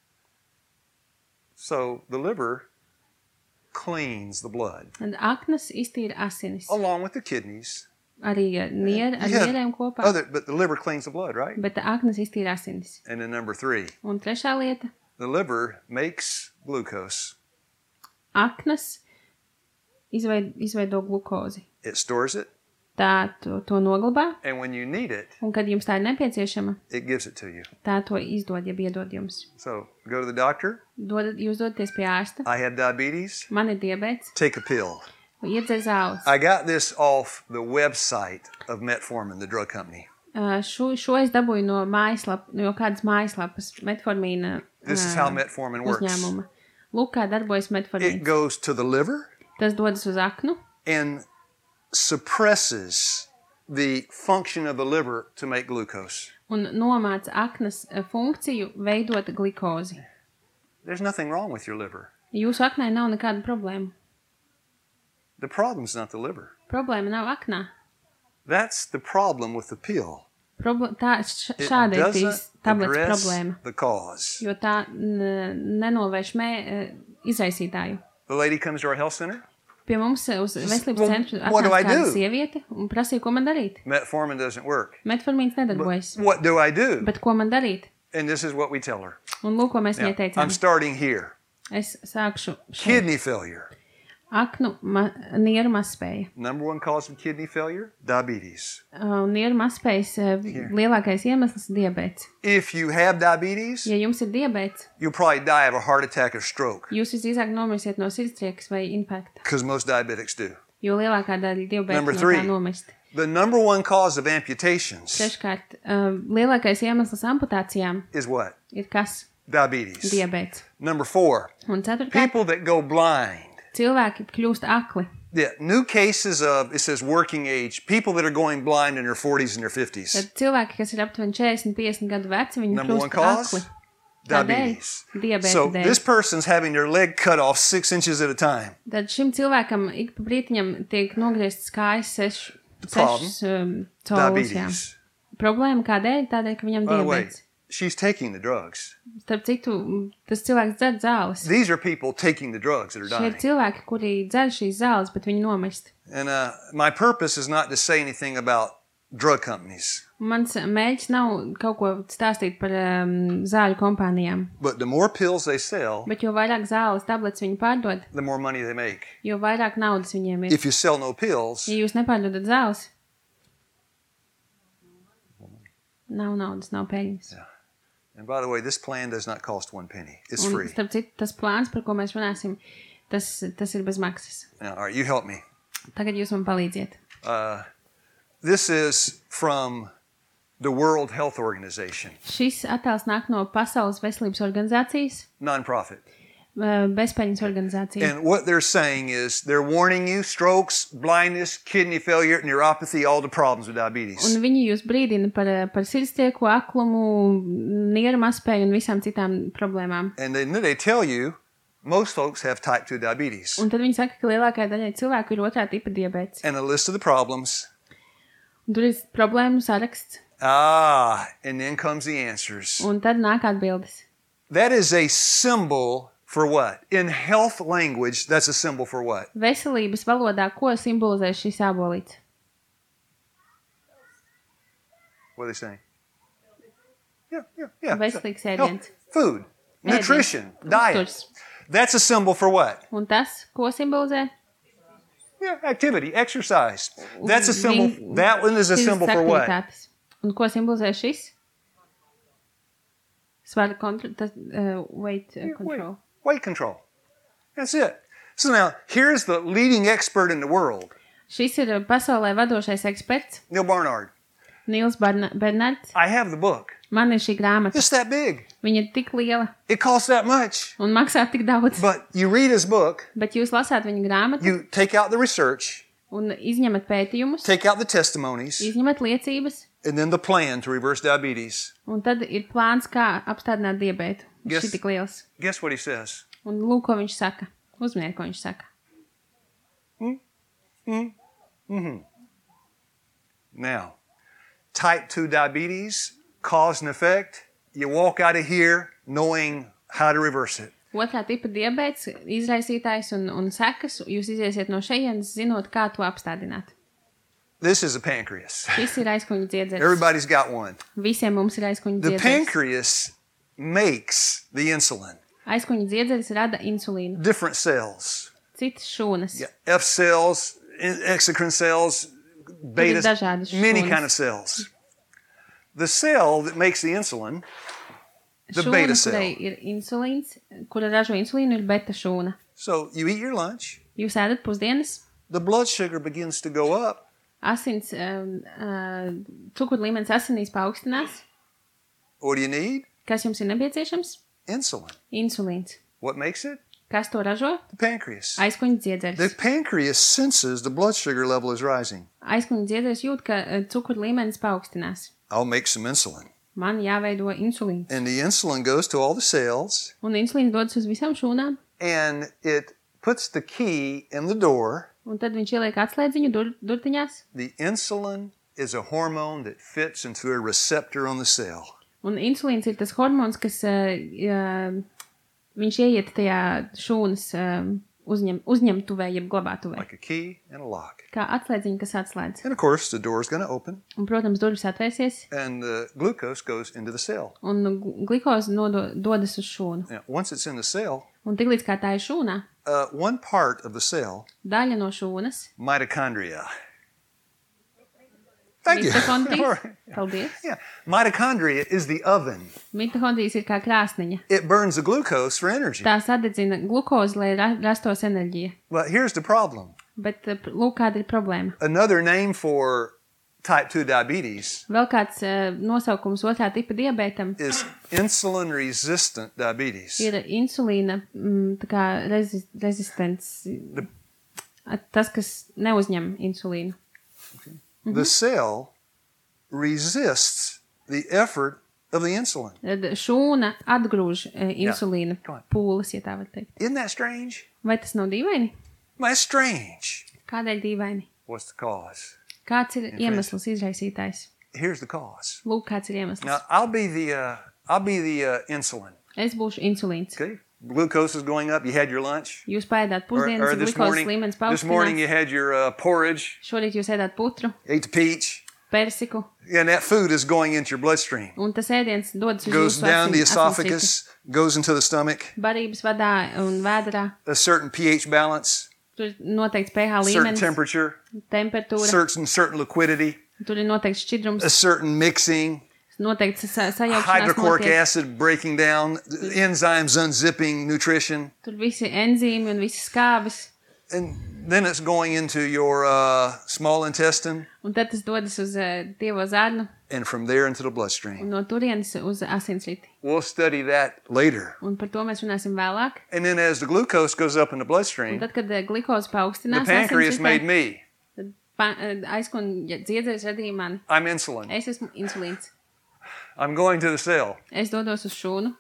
Speaker 1: So the liver cleans the blood,
Speaker 2: Un aknas iztīra asinis.
Speaker 1: along with the kidneys.
Speaker 2: Arī ar nier, ar
Speaker 1: You have
Speaker 2: nierēm kopā.
Speaker 1: other, but the liver cleans the blood, right?
Speaker 2: Bet aknas iztīra asinis.
Speaker 1: And then number three,
Speaker 2: Un trešā lieta
Speaker 1: the liver makes glucose.
Speaker 2: - aknas izveid, izveido glukozi.
Speaker 1: It stores it,
Speaker 2: Tā to, to noglabā,
Speaker 1: and when you need it,
Speaker 2: un kad jums tā ir nepieciešama,
Speaker 1: it gives it to you.
Speaker 2: tā to izdod, ja iedod jums.
Speaker 1: So go to the doctor.
Speaker 2: Dod, jūs dodaties pie ārsta,
Speaker 1: I have diabetes.
Speaker 2: man ir diabēts,
Speaker 1: Take a pill.
Speaker 2: iedzer zāles.
Speaker 1: I got this off the website of Metformin, the drug company.
Speaker 2: Uh, šo, šo es dabūju no mājaslapas, no kādas mājaslapas, metformīna
Speaker 1: This is how metformin works.
Speaker 2: uzņēmuma. Lūk, kā darbojas
Speaker 1: It
Speaker 2: metformīns.
Speaker 1: goes to the liver
Speaker 2: Tas dodas uz aknu
Speaker 1: and suppresses the function of the liver to make glucose.
Speaker 2: un nomāca aknas uh, funkciju veidot glikozi.
Speaker 1: There's nothing wrong with your liver.
Speaker 2: Jūsu aknai nav nekāda problēma.
Speaker 1: The problem's not the liver.
Speaker 2: Problēma nav aknā.
Speaker 1: That's the problem with the pill.
Speaker 2: Proble tā, š
Speaker 1: It
Speaker 2: šāda ir tīs
Speaker 1: doesn't
Speaker 2: tabletes
Speaker 1: address
Speaker 2: problēma,
Speaker 1: the cause.
Speaker 2: jo tā n- nenovērš mē uh, izraisītāju.
Speaker 1: The lady comes to our health center.
Speaker 2: Pie mums uh, uz veselības
Speaker 1: well,
Speaker 2: centru
Speaker 1: what do I
Speaker 2: atnāca kāda
Speaker 1: do?
Speaker 2: sieviete un prasīja, ko man darīt.
Speaker 1: Metformin doesn't work.
Speaker 2: Metformīns nedarbojas,
Speaker 1: What do I do?
Speaker 2: bet ko man darīt?
Speaker 1: And this is what we tell her.
Speaker 2: Un lūk, ko mēs
Speaker 1: Now,
Speaker 2: viņai teicām.
Speaker 1: I'm starting here.
Speaker 2: Es sākšu šeit.
Speaker 1: Kidney failure.
Speaker 2: aknu ma, nieru mazspēja.
Speaker 1: Number one cause of kidney failure, diabetes.
Speaker 2: Uh, nieru mazspējas uh, lielākais iemesls ir diabēts.
Speaker 1: If you have diabetes,
Speaker 2: Ja jums ir diabēts,
Speaker 1: you'll probably die of a heart attack or stroke,
Speaker 2: jūs visdrīzāk nomirsiet no sirdstriekas vai infarkta,
Speaker 1: because most diabetics do.
Speaker 2: jo lielākā daļa
Speaker 1: Number
Speaker 2: diabēta no
Speaker 1: three.
Speaker 2: tā nomirst.
Speaker 1: The number one cause of amputations
Speaker 2: Treškārt, uh, lielākais iemesls amputācijām
Speaker 1: is what?
Speaker 2: ir kas?
Speaker 1: Diabetes.
Speaker 2: Diabēts.
Speaker 1: Number four,
Speaker 2: Un ceturtkārt,
Speaker 1: people that go blind.
Speaker 2: cilvēki kļūst akli.
Speaker 1: Yeah, new cases of, it says working age, people that are going blind in their forties and their fifties.
Speaker 2: Tad cilvēki, kas ir aptuveni četrdesmit, piecdesmit gadu veci, viņi
Speaker 1: Number one
Speaker 2: kļūst
Speaker 1: cause?
Speaker 2: akli. Kādēļ?
Speaker 1: Diabetes.
Speaker 2: Diabēta
Speaker 1: So
Speaker 2: dēļ.
Speaker 1: this person's having their leg cut off six inches at a time.
Speaker 2: Tad šim cilvēkam ik pa brītiņam tiek nogrieztas kājas seš,
Speaker 1: problem?
Speaker 2: sešas um, colas. Jā.
Speaker 1: Diabetes.
Speaker 2: Problēma kādēļ? Tādēļ, ka viņam
Speaker 1: By the way,
Speaker 2: diabēts.
Speaker 1: she's taking the drugs.
Speaker 2: Starp citu, tas cilvēks dzer zāles.
Speaker 1: These are people taking the drugs that are
Speaker 2: Šie ir
Speaker 1: dying.
Speaker 2: cilvēki, kuri dzer šīs zāles, bet viņi nomirst.
Speaker 1: And uh, my purpose is not to say anything about drug companies,
Speaker 2: Mans mēģis nav kaut ko stāstīt par um, zāļu kompānijām,
Speaker 1: but the more pills they sell,
Speaker 2: bet jo vairāk zāles tablets viņi pārdod,
Speaker 1: the more money they make.
Speaker 2: jo vairāk naudas viņiem ir.
Speaker 1: If you sell no pills,
Speaker 2: Ja jūs nepārdodat zāles, nav naudas, nav peļņas.
Speaker 1: and by the way, this plan does not cost one penny. It's
Speaker 2: Un,
Speaker 1: free.
Speaker 2: starp citu, tas plāns, par ko mēs runāsim, tas, tas ir bez maksas.
Speaker 1: Now, all right, you help me.
Speaker 2: Tagad jūs man palīdziet.
Speaker 1: Uh, this is from the World Health Organization,
Speaker 2: Šis attēls nāk no Pasaules veselības organizācijas,
Speaker 1: nonprofit.
Speaker 2: uh, bezpeļņas organizācija.
Speaker 1: And what they're saying is they're warning you strokes, blindness, kidney failure, neuropathy, all the problems with diabetes.
Speaker 2: Un viņi jūs brīdina par, par sirdstrieku, aklumu, nieru mazspēju un visām citām problēmām.
Speaker 1: And then they tell you most folks have type two diabetes.
Speaker 2: Un tad viņi saka, ka lielākajai daļai cilvēku ir otrā tipa diabēts.
Speaker 1: And a list of the problems.
Speaker 2: Un tur ir problēmu saraksts.
Speaker 1: Ah, and then comes the answers.
Speaker 2: Un tad nāk atbildes.
Speaker 1: That is a symbol for what? In health language, that's a symbol for what?
Speaker 2: Veselības valodā, ko simbolizē šis ābolīts?
Speaker 1: What are they saying? Yeah, yeah, yeah.
Speaker 2: Veselīgs
Speaker 1: Health,
Speaker 2: ēdiens.
Speaker 1: food, nutrition,
Speaker 2: Ēdiens,
Speaker 1: diet.
Speaker 2: uzturs.
Speaker 1: That's a symbol for what?
Speaker 2: Un tas, ko simbolizē?
Speaker 1: Yeah, activity, exercise. That's a symbol.
Speaker 2: Vin-
Speaker 1: That one is a symbol for what?
Speaker 2: aktivitātes. Un ko simbolizē šis? Svara kontrol, tas, uh, weight uh,
Speaker 1: Yeah,
Speaker 2: control.
Speaker 1: Weight, weight control. That's it. So now, here's the leading expert in the world,
Speaker 2: Šis ir uh, pasaulē vadošais eksperts,
Speaker 1: Neil Barnard.
Speaker 2: Nils Barna- Bernards.
Speaker 1: I have the book.
Speaker 2: Man ir šī grāmata.
Speaker 1: It's that big.
Speaker 2: Viņa ir tik liela
Speaker 1: It costs that much.
Speaker 2: un maksā tik daudz.
Speaker 1: But you read his book,
Speaker 2: Bet jūs lasāt viņa grāmatu
Speaker 1: you take out the research,
Speaker 2: un izņemat pētījumus,
Speaker 1: take out the testimonies,
Speaker 2: izņemat liecības,
Speaker 1: and then the plan to reverse diabetes.
Speaker 2: un tad ir plāns, kā apstādināt diabētu.
Speaker 1: Yes.
Speaker 2: Šī tik liels.
Speaker 1: Guess what he says?
Speaker 2: Un lūk, ko viņš saka. Uzminiet, ko viņš saka.
Speaker 1: Now, type two diabetes, cause and effect, you walk out of here knowing how to reverse it.
Speaker 2: Otrā tipa diabēts, izraisītājs un, un sekas, jūs iziesiet no šejienes, zinot, kā to apstādināt.
Speaker 1: This is a pancreas.
Speaker 2: Šis ir aizkuņa dziedzers.
Speaker 1: Everybody's got one.
Speaker 2: Visiem mums ir aizkuņa
Speaker 1: The
Speaker 2: dziedzers.
Speaker 1: pancreas makes the insulin,
Speaker 2: Aizkuņa dziedzers rada insulīnu.
Speaker 1: different cells.
Speaker 2: Citas šūnas.
Speaker 1: Yeah, F cells, in- exocrine cells, beta,
Speaker 2: dažādas
Speaker 1: many
Speaker 2: šūnas.
Speaker 1: kind of cells. The cell that makes the insulin, the
Speaker 2: Šūna,
Speaker 1: beta
Speaker 2: kurai
Speaker 1: cell.
Speaker 2: ir insulīns, kura ražo insulīnu, ir beta šūna.
Speaker 1: So you eat your lunch,
Speaker 2: Jūs ēdat pusdienas,
Speaker 1: the blood sugar begins to go up.
Speaker 2: asins, um, uh, cukuru līmenis asinīs paaugstinās.
Speaker 1: What do you need?
Speaker 2: Kas jums ir nepieciešams?
Speaker 1: Insulin.
Speaker 2: Insulīns.
Speaker 1: What makes it?
Speaker 2: Kas to ražo?
Speaker 1: The pancreas.
Speaker 2: Aizkuņa
Speaker 1: The
Speaker 2: dziedzers.
Speaker 1: pancreas senses the blood sugar level is rising.
Speaker 2: Aizkuņa dziedzers jūt, ka uh, cukuru līmenis paaugstinās.
Speaker 1: I'll make some insulin.
Speaker 2: Man jāveido insulīns.
Speaker 1: And the insulin goes to all the cells
Speaker 2: Un insulīns dodas uz visām šūnām,
Speaker 1: and it puts the key in the door.
Speaker 2: un tad viņš ieliek atslēdziņu dur, durtiņās,
Speaker 1: The insulin is a hormone that fits into a receptor on the cell.
Speaker 2: un insulīns ir tas hormons, kas uh, uh, viņš ieiet tajā šūnas uh, uzņem, uzņemtuvē, jeb glabātuvē.
Speaker 1: like a key and a lock.
Speaker 2: Kā atslēdziņa, kas atslēdz.
Speaker 1: And of course, the door is going to open,
Speaker 2: Un, protams, durvis atvērsies,
Speaker 1: and the glucose goes into the cell.
Speaker 2: un gl- glikoze nodo, dodas uz šūnu.
Speaker 1: Now, once it's in the cell,
Speaker 2: Un tiklīdz kā tā ir šūnā,
Speaker 1: uh, one part of the cell,
Speaker 2: daļa no šūnas,
Speaker 1: mitochondria. Thank you. All
Speaker 2: mitohondrijas,
Speaker 1: right.
Speaker 2: paldies.
Speaker 1: Yeah, mitochondria is the oven.
Speaker 2: Mitohondrijas ir kā krāsniņa.
Speaker 1: It burns the glucose for energy.
Speaker 2: Tā sadedzina glukozi, lai ra rastos enerģija.
Speaker 1: But here's the problem.
Speaker 2: Bet, uh, pr- lūk, kāda ir problēma.
Speaker 1: Another name for type two diabetes
Speaker 2: Vēl kāds uh, nosaukums otrā tipa diabētam
Speaker 1: is insulin-resistant diabetes.
Speaker 2: ir insulīna mm, tā kā rezi rezistents. At- Tas, kas neuzņem insulīnu.
Speaker 1: The cell resists the effort of the insulin.
Speaker 2: Tad šūna atgrūž uh, insulīna
Speaker 1: Go on.
Speaker 2: pūles, ja tā var teikt.
Speaker 1: Isn't that strange?
Speaker 2: Vai tas nav dīvaini?
Speaker 1: That's strange.
Speaker 2: Kādēļ dīvaini?
Speaker 1: What's the cause?
Speaker 2: Kāds ir iemesls izraisītājs?
Speaker 1: Here's the cause.
Speaker 2: Lūk, kāds ir iemesls.
Speaker 1: Now, I'll be the uh, I'll be the uh, insulin.
Speaker 2: Es būšu insulīns.
Speaker 1: Okay, glucose is going up. You had your lunch,
Speaker 2: Jūs paēdāt
Speaker 1: or,
Speaker 2: pusdienas,
Speaker 1: or this
Speaker 2: glukozes
Speaker 1: morning.
Speaker 2: līmenis
Speaker 1: This morning you
Speaker 2: paaugstinās.
Speaker 1: had your uh, porridge.
Speaker 2: Šorīt jūs ēdāt putru,
Speaker 1: Ate the peach,
Speaker 2: persiku,
Speaker 1: and that food is going into your bloodstream.
Speaker 2: un tas ēdiens dodas uz
Speaker 1: Goes
Speaker 2: jūsu
Speaker 1: down the
Speaker 2: asin- asinsriti.
Speaker 1: esophagus, goes into the stomach.
Speaker 2: Barības vadā un vēderā.
Speaker 1: A certain pH balance,
Speaker 2: Tur ir noteikts pH
Speaker 1: certain
Speaker 2: līmenis,
Speaker 1: temperature,
Speaker 2: temperatūra,
Speaker 1: certain certain liquidity,
Speaker 2: tur ir noteikts šķidrums,
Speaker 1: a certain mixing,
Speaker 2: noteikts sa sajaukšanās
Speaker 1: hydrochloric
Speaker 2: notiek.
Speaker 1: acid breaking down, enzymes unzipping nutrition,
Speaker 2: Tur visi enzīmi un visi skābes,
Speaker 1: and then it's going into your uh, small intestine,
Speaker 2: un tad tas dodas uz uh, dievo zārnu,
Speaker 1: and from there into the
Speaker 2: un
Speaker 1: bloodstream.
Speaker 2: no turienes uz asinsriti.
Speaker 1: We'll study that later.
Speaker 2: Un par to mēs runāsim vēlāk.
Speaker 1: And then as the glucose goes up in the
Speaker 2: Un
Speaker 1: bloodstream,
Speaker 2: tad, kad uh, glikoze
Speaker 1: the
Speaker 2: paaugstinās
Speaker 1: pancreas made
Speaker 2: asinsritē,
Speaker 1: me.
Speaker 2: tad pa, uh, aizkuņa dziedzēs radīja mani.
Speaker 1: I'm insulin.
Speaker 2: Es esmu insulīns.
Speaker 1: I'm going to the cell.
Speaker 2: Es dodos uz šūnu,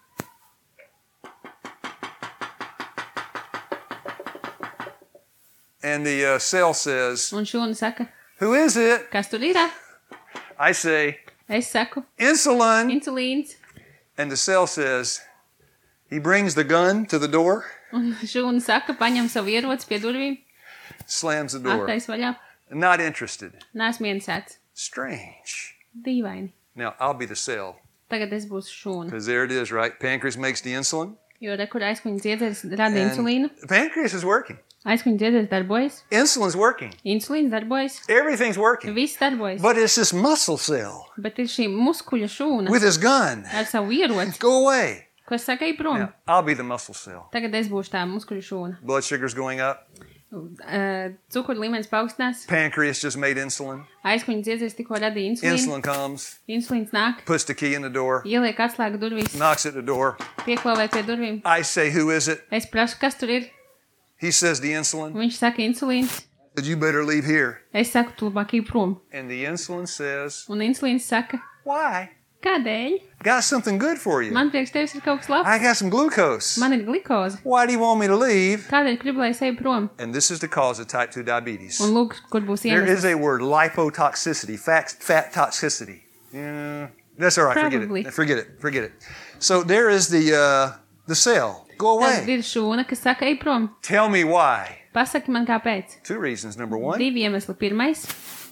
Speaker 1: And the uh, cell says,
Speaker 2: un šūna saka,
Speaker 1: who is it?
Speaker 2: kas tur ir?
Speaker 1: I say,
Speaker 2: Es saku,
Speaker 1: insulin.
Speaker 2: insulīns,
Speaker 1: And the cell says, he brings the gun to the door,
Speaker 2: un šūna saka, paņem savu ieroci pie durvīm,
Speaker 1: slams the door.
Speaker 2: attais vaļā.
Speaker 1: Not interested.
Speaker 2: Neesmu iensēts.
Speaker 1: Strange.
Speaker 2: Dīvaini.
Speaker 1: Now, I'll be the cell.
Speaker 2: Tagad es būšu šūna.
Speaker 1: Because there it is, right? Pancreas makes the insulin.
Speaker 2: Jo rekur aizkuņa dziedzēs rada
Speaker 1: And
Speaker 2: insulīnu.
Speaker 1: the pancreas is working.
Speaker 2: Aizkuņa dziedzēs darbojas.
Speaker 1: Insulin's working.
Speaker 2: Insulīns darbojas.
Speaker 1: Everything's working.
Speaker 2: Viss darbojas.
Speaker 1: But it's this muscle cell
Speaker 2: Bet ir šī muskuļa šūna
Speaker 1: with his gun.
Speaker 2: ar savu ieroci,
Speaker 1: Go away.
Speaker 2: kas saka, ej prom.
Speaker 1: Now, I'll be the muscle cell.
Speaker 2: Tagad es būšu tā muskuļa šūna.
Speaker 1: Blood sugar's going up.
Speaker 2: Uh, Cukuru līmenis paaugstinās.
Speaker 1: Pancreas just made insulin.
Speaker 2: Aizkuņa dziedzēs tikko radīja insulīnu.
Speaker 1: Insulin comes,
Speaker 2: Insulīns nāk.
Speaker 1: puts the key in the door,
Speaker 2: Ieliek atslēgu durvīs.
Speaker 1: knocks at the door.
Speaker 2: Pieklauvē pie durvīm.
Speaker 1: I say, who is it?
Speaker 2: Es prasu, kas tur ir.
Speaker 1: He says, the insulin.
Speaker 2: Viņš saka, insulīns.
Speaker 1: Said, you better leave here.
Speaker 2: Es saku, tu labāk ej prom.
Speaker 1: And the insulin says,
Speaker 2: Un insulīns saka,
Speaker 1: why?
Speaker 2: kādēļ?
Speaker 1: Got something good for you.
Speaker 2: Man priekš tevis ir kaut kas labs.
Speaker 1: I got some glucose.
Speaker 2: Man ir glikoze.
Speaker 1: Why do you want me to leave?
Speaker 2: Kādēļ gribu, lai es eju prom?
Speaker 1: And this is the cause of type two diabetes.
Speaker 2: Un lūk, kur būs
Speaker 1: There is
Speaker 2: iemesls.
Speaker 1: a word, lipotoxicity, fat, fat toxicity. Yeah, that's all right.
Speaker 2: Probably.
Speaker 1: Forget it. Forget it. Forget it. So there is the uh, the cell. Go
Speaker 2: Tad
Speaker 1: away.
Speaker 2: ir šūna, kas saka, ej prom.
Speaker 1: Tell me why.
Speaker 2: Pasaki man, kāpēc.
Speaker 1: Two reasons. Number one,
Speaker 2: Divi iemesli. Pirmais,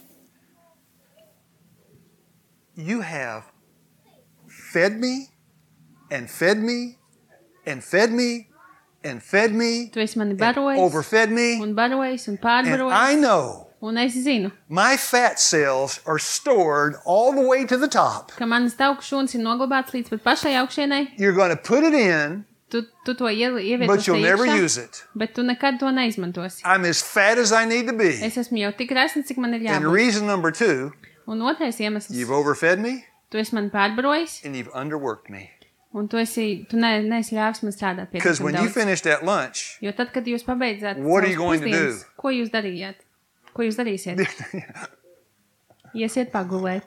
Speaker 1: you have fed me and fed me and fed me and fed me
Speaker 2: tu esi mani
Speaker 1: and
Speaker 2: barojis,
Speaker 1: overfed me.
Speaker 2: un barojis, un
Speaker 1: And I
Speaker 2: pārbarojis.
Speaker 1: know
Speaker 2: Un es zinu,
Speaker 1: my fat cells are stored all the way to the top.
Speaker 2: ka manas tauku šūnas ir noglabāts līdz pat pašai augšienai.
Speaker 1: You're going to put it in,
Speaker 2: Tu, tu to ieli- ievietosi
Speaker 1: but you'll never
Speaker 2: iekšā,
Speaker 1: use it.
Speaker 2: bet tu nekad to neizmantosi.
Speaker 1: I'm as fat as I need to be.
Speaker 2: Es esmu jau tik resns, cik man ir
Speaker 1: And
Speaker 2: jābūt.
Speaker 1: reason number two,
Speaker 2: Un otrais iemesls,
Speaker 1: you've overfed me
Speaker 2: tu esi mani pārbarojis,
Speaker 1: and you've underworked me.
Speaker 2: un tu esi, tu ne, neesi ļāvis man strādāt pie
Speaker 1: Because when you
Speaker 2: daudz.
Speaker 1: finish that lunch,
Speaker 2: Jo tad, kad jūs pabeidzāt
Speaker 1: What are
Speaker 2: savus
Speaker 1: you going to
Speaker 2: pusdienas,
Speaker 1: do?
Speaker 2: ko jūs darījāt? Ko jūs darīsiet? Iesiet pagulēt.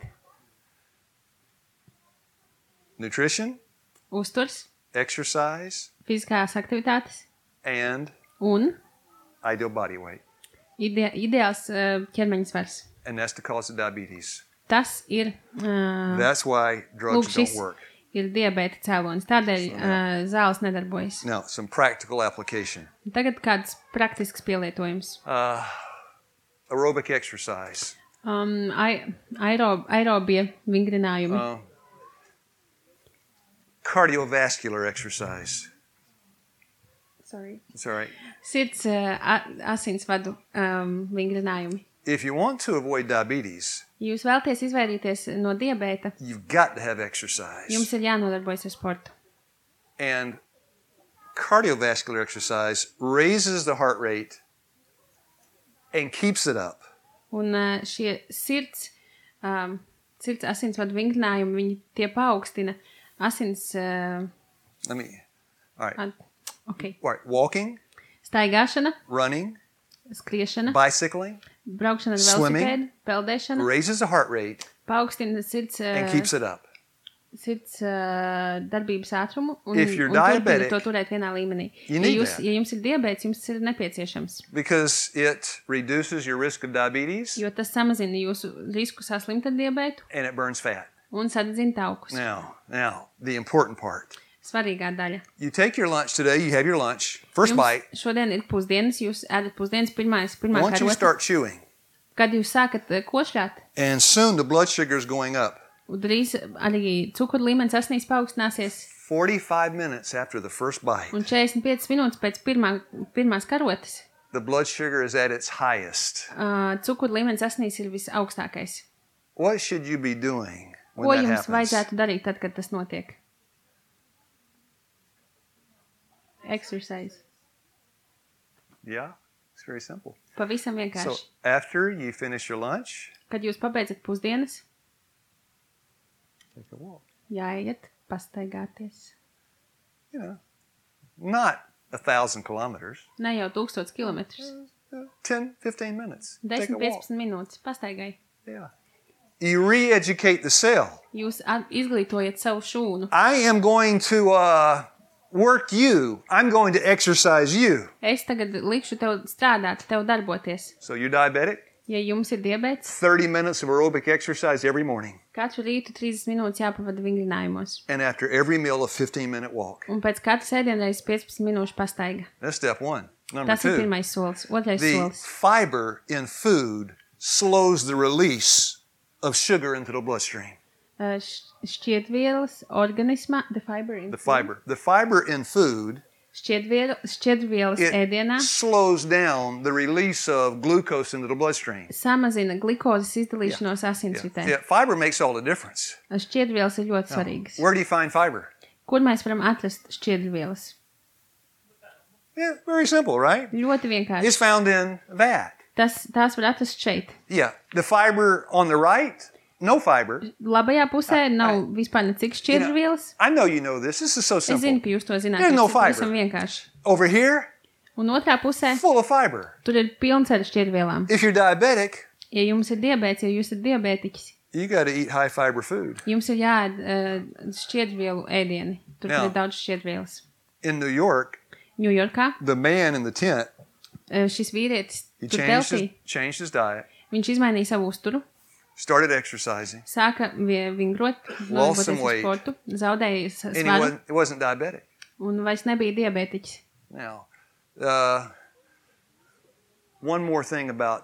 Speaker 1: nutrition,
Speaker 2: Uzturs,
Speaker 1: exercise,
Speaker 2: fiziskās aktivitātes
Speaker 1: and
Speaker 2: un
Speaker 1: ideal body weight.
Speaker 2: ide, ideāls uh, ķermeņa svars.
Speaker 1: And that's the cause of diabetes.
Speaker 2: Tas ir, uh,
Speaker 1: That's why drugs
Speaker 2: lūk, šis
Speaker 1: don't work.
Speaker 2: ir diabēta cēlonis. Tādēļ so, uh, zāles nedarbojas.
Speaker 1: Now, some practical application.
Speaker 2: Tagad kāds praktisks pielietojums.
Speaker 1: Uh, aerobic exercise.
Speaker 2: Um, aerob, aerobie vingrinājumi.
Speaker 1: Uh, cardiovascular exercise.
Speaker 2: Sorry.
Speaker 1: It's all right.
Speaker 2: Sirds uh, asinsvadu um, vingrinājumi.
Speaker 1: If you want to avoid diabetes,
Speaker 2: jūs vēlaties izvairīties no diabēta,
Speaker 1: you've got to have exercise.
Speaker 2: Jums ir jānodarbojas ar sportu.
Speaker 1: And cardiovascular exercise raises the heart rate and keeps it up.
Speaker 2: Un uh, šie sirds, um, sirds asinsvadu vingrinājumi, viņi tie paaugstina asins... Uh,
Speaker 1: Let me... All right.
Speaker 2: At, okay.
Speaker 1: All right. Walking.
Speaker 2: Staigāšana.
Speaker 1: Running.
Speaker 2: Skriešana.
Speaker 1: Bicycling.
Speaker 2: Braukšana ar velosipēdu. Peldēšana.
Speaker 1: Raises the heart rate.
Speaker 2: Paaugstina sirds... Uh,
Speaker 1: and keeps it up.
Speaker 2: Sirds uh, darbības ātrumu un,
Speaker 1: If you're
Speaker 2: un
Speaker 1: diabetic,
Speaker 2: turpina to turēt vienā līmenī.
Speaker 1: You
Speaker 2: Ja,
Speaker 1: need
Speaker 2: jūs,
Speaker 1: that.
Speaker 2: ja jums ir diabēts, jums tas ir nepieciešams.
Speaker 1: Because it reduces your risk of diabetes.
Speaker 2: Jo tas samazina jūsu risku saslimt ar diabētu.
Speaker 1: And it burns fat.
Speaker 2: Un sadedzina taukus.
Speaker 1: Now, now, the important part.
Speaker 2: Svarīgā daļa.
Speaker 1: You take your lunch today, you have your lunch, first
Speaker 2: Jums
Speaker 1: bite.
Speaker 2: Šodien ir pusdienas, jūs ēdat pusdienas pirmais, pirmā
Speaker 1: Once you
Speaker 2: karota.
Speaker 1: start chewing,
Speaker 2: Kad jūs sākat uh, košļāt,
Speaker 1: and soon the blood sugar is going up.
Speaker 2: un drīz arī cukuru līmenis asinīs paaugstināsies,
Speaker 1: forty-five minutes after the first bite,
Speaker 2: un četrdesmit piecas minūtes pēc pirmā, pirmās karotes,
Speaker 1: the blood sugar is at its highest.
Speaker 2: uh, cukuru līmenis asinīs ir visaugstākais.
Speaker 1: What should you be doing when
Speaker 2: Ko
Speaker 1: that
Speaker 2: jums
Speaker 1: happens?
Speaker 2: vajadzētu darīt tad, kad tas notiek? Exercise.
Speaker 1: Yeah, it's very simple.
Speaker 2: Pavisam
Speaker 1: So
Speaker 2: vienkārši.
Speaker 1: after you finish your lunch,
Speaker 2: Kad jūs pabeidzat pusdienas,
Speaker 1: take a walk.
Speaker 2: jāiet pastaigāties.
Speaker 1: You know, not a thousand kilometers.
Speaker 2: Ne jau tūkstots kilometrus.
Speaker 1: Uh, ten, fifteen minutes. Take a
Speaker 2: desmit
Speaker 1: walk.
Speaker 2: piecpadsmit minūtes pastaigai.
Speaker 1: Yeah. You re-educate the cell.
Speaker 2: Jūs at- izglītojat savu šūnu.
Speaker 1: I am going to uh, work you. I'm going to exercise you.
Speaker 2: Es tagad likšu tev strādāt, tev darboties.
Speaker 1: So you're diabetic?
Speaker 2: Ja jums ir diabēts,
Speaker 1: thirty minutes of aerobic exercise every morning.
Speaker 2: katru rītu trīsdesmit minūtes jāpavada vingrinājumos.
Speaker 1: And after every meal, a fifteen minute walk.
Speaker 2: Un pēc katras ēdienreizes piecpadsmit minūšu pastaiga.
Speaker 1: That's step one. Number
Speaker 2: Tas ir
Speaker 1: two,
Speaker 2: pirmais solis. Otrais
Speaker 1: the
Speaker 2: solis.
Speaker 1: fiber in food slows the release of sugar into the bloodstream.
Speaker 2: Uh, š- Šķiedvielas organismā, the fiber in
Speaker 1: The
Speaker 2: food.
Speaker 1: fiber. The fiber in food,
Speaker 2: Šķiedviel, šķiedvielas
Speaker 1: it
Speaker 2: ēdienā
Speaker 1: slows down the release of glucose into the bloodstream.
Speaker 2: samazina glikozes izdalīšanos asinsritē.
Speaker 1: Yeah, fiber makes all the difference.
Speaker 2: Šķiedvielas ir ļoti svarīgas.
Speaker 1: Where do you find fiber?
Speaker 2: Kur mēs varam atrast šķiedvielas?
Speaker 1: Yeah, very simple, right?
Speaker 2: Ļoti vienkārši.
Speaker 1: It's found in that.
Speaker 2: Tas, tās var atrast šeit.
Speaker 1: Yeah, the fiber on the right, no fiber.
Speaker 2: Labajā pusē nav vispār necik
Speaker 1: You know,
Speaker 2: šķiedvielas.
Speaker 1: I know you know this. This is so
Speaker 2: Es zinu,
Speaker 1: simple.
Speaker 2: ka jūs to zināt.
Speaker 1: There's no
Speaker 2: Tas ir pavisam
Speaker 1: fiber.
Speaker 2: vienkārši.
Speaker 1: Over here,
Speaker 2: Un otrā pusē,
Speaker 1: full of fiber.
Speaker 2: tur ir pilns ar šķiedvielām.
Speaker 1: If you're diabetic,
Speaker 2: Ja jums ir diabēts, ja jūs esat diabētiķis,
Speaker 1: you got to eat high fiber food.
Speaker 2: jums ir jāēd uh, šķiedvielu ēdieni. Tur
Speaker 1: Jā.
Speaker 2: ir daudz šķiedvielas.
Speaker 1: In New York,
Speaker 2: Ņujorkā
Speaker 1: the man in the tent,
Speaker 2: uh, šis vīrietis
Speaker 1: he
Speaker 2: tur
Speaker 1: changed his,
Speaker 2: teltī.
Speaker 1: changed his diet,
Speaker 2: Viņš izmainīja savu uzturu,
Speaker 1: started exercising,
Speaker 2: sāka vi- vingrot,
Speaker 1: Lost
Speaker 2: nodarboties
Speaker 1: some
Speaker 2: ar
Speaker 1: weight.
Speaker 2: sportu, zaudēja s-
Speaker 1: and he
Speaker 2: svaru
Speaker 1: wasn't, he wasn't diabetic.
Speaker 2: un vairs nebija diabētiķis.
Speaker 1: Now, uh, one more thing about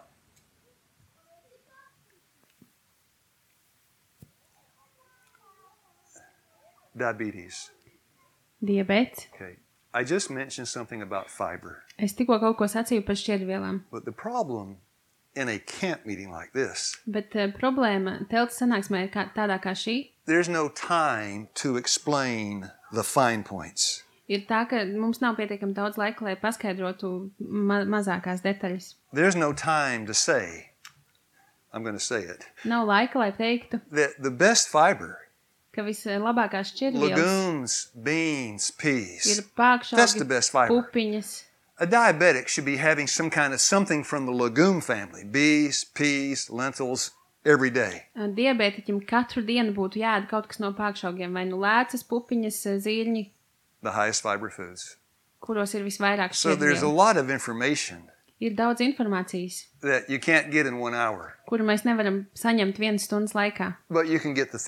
Speaker 1: diabetes.
Speaker 2: Diabēts.
Speaker 1: Okay, I just mentioned something about fiber,
Speaker 2: Es tikko kaut ko sacīju par šķiedvielām,
Speaker 1: but the problem in a camp meeting like this,
Speaker 2: bet uh, problēma telts sanāksmē ir kā, tādā kā šī,
Speaker 1: there's no time to explain the fine points.
Speaker 2: ir tā, ka mums nav pietiekami daudz laika, lai paskaidrotu ma mazākās detaļas.
Speaker 1: There's no time to say, I'm going to say it,
Speaker 2: Nav laika, lai teiktu,
Speaker 1: that the best fiber,
Speaker 2: ka vislabākās šķiedvielas
Speaker 1: legumes, beans,
Speaker 2: ir
Speaker 1: peas, that's the
Speaker 2: pākšaugi,
Speaker 1: best fiber.
Speaker 2: pupiņas.
Speaker 1: A diabetic should be having some kind of something from the legume family, beans, peas, lentils, every day.
Speaker 2: Diabētiķim katru dienu būtu jāēd kaut kas no pākšaugiem, vai nu lēcas, pupiņas, zīrņi,
Speaker 1: The highest fiber foods.
Speaker 2: kuros ir visvairāk
Speaker 1: So there's a
Speaker 2: šķiedvielu.
Speaker 1: lot of information
Speaker 2: Ir daudz informācijas,
Speaker 1: that you can't get in one hour,
Speaker 2: kuru mēs nevaram saņemt vienas stundas laikā,
Speaker 1: but you can get the theory.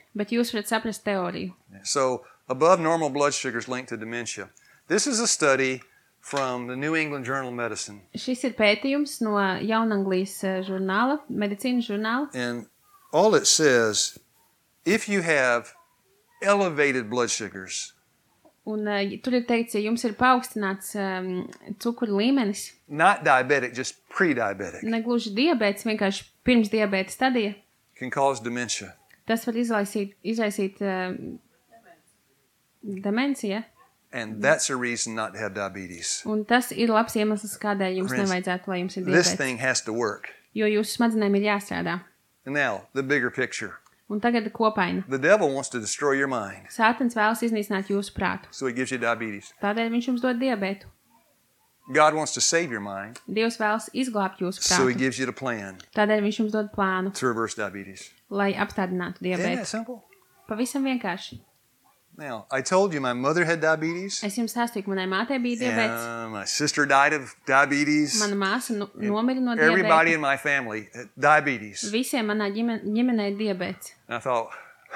Speaker 2: Bet jūs varat saprast teoriju.
Speaker 1: So, above normal blood sugars linked to dementia. This is a study from the New England Journal of Medicine.
Speaker 2: Šis ir pētījums no Jaunanglijas uh, žurnāla, medicīnas žurnāla.
Speaker 1: And all it says, if you have elevated blood sugars,
Speaker 2: Un uh, tur ir teikts, ja jums ir paaugstināts um, cukura līmenis,
Speaker 1: not diabetic, just pre-diabetic,
Speaker 2: negluži diabēts, vienkārši pirms diabēta stadija,
Speaker 1: can cause dementia.
Speaker 2: tas var izraisīt, izraisīt uh, demenciju.
Speaker 1: And that's a reason not to have diabetes.
Speaker 2: Un tas ir labs iemesls, kādēļ jums
Speaker 1: Friends,
Speaker 2: nevajadzētu, lai jums ir
Speaker 1: This
Speaker 2: diabēts.
Speaker 1: thing has to work.
Speaker 2: Jo jūsu smadzenēm ir jāstrādā.
Speaker 1: And now, the bigger picture.
Speaker 2: Un tagad kopaina.
Speaker 1: The devil wants to destroy your mind,
Speaker 2: Sātans vēlas iznīcināt jūsu prātu.
Speaker 1: so he gives you diabetes.
Speaker 2: Tādēļ viņš jums dod diabētu.
Speaker 1: God wants to save your mind,
Speaker 2: Dievs vēlas izglābt jūsu
Speaker 1: so he
Speaker 2: prātu.
Speaker 1: gives you the plan
Speaker 2: Tādēļ viņš jums dod plānu,
Speaker 1: to reverse diabetes.
Speaker 2: lai apstādinātu
Speaker 1: Isn't that
Speaker 2: diabētu.
Speaker 1: simple?
Speaker 2: Pavisam vienkārši.
Speaker 1: Now, I told you my mother had diabetes.
Speaker 2: Es jums stāstīju, ka manai mātei bija diabēts.
Speaker 1: And my sister died of diabetes.
Speaker 2: Mana māsa nu, nomira no
Speaker 1: Everybody
Speaker 2: diabēta.
Speaker 1: in my family had diabetes.
Speaker 2: Visiem manā ģimen, ģimenē ir diabēts.
Speaker 1: And I thought,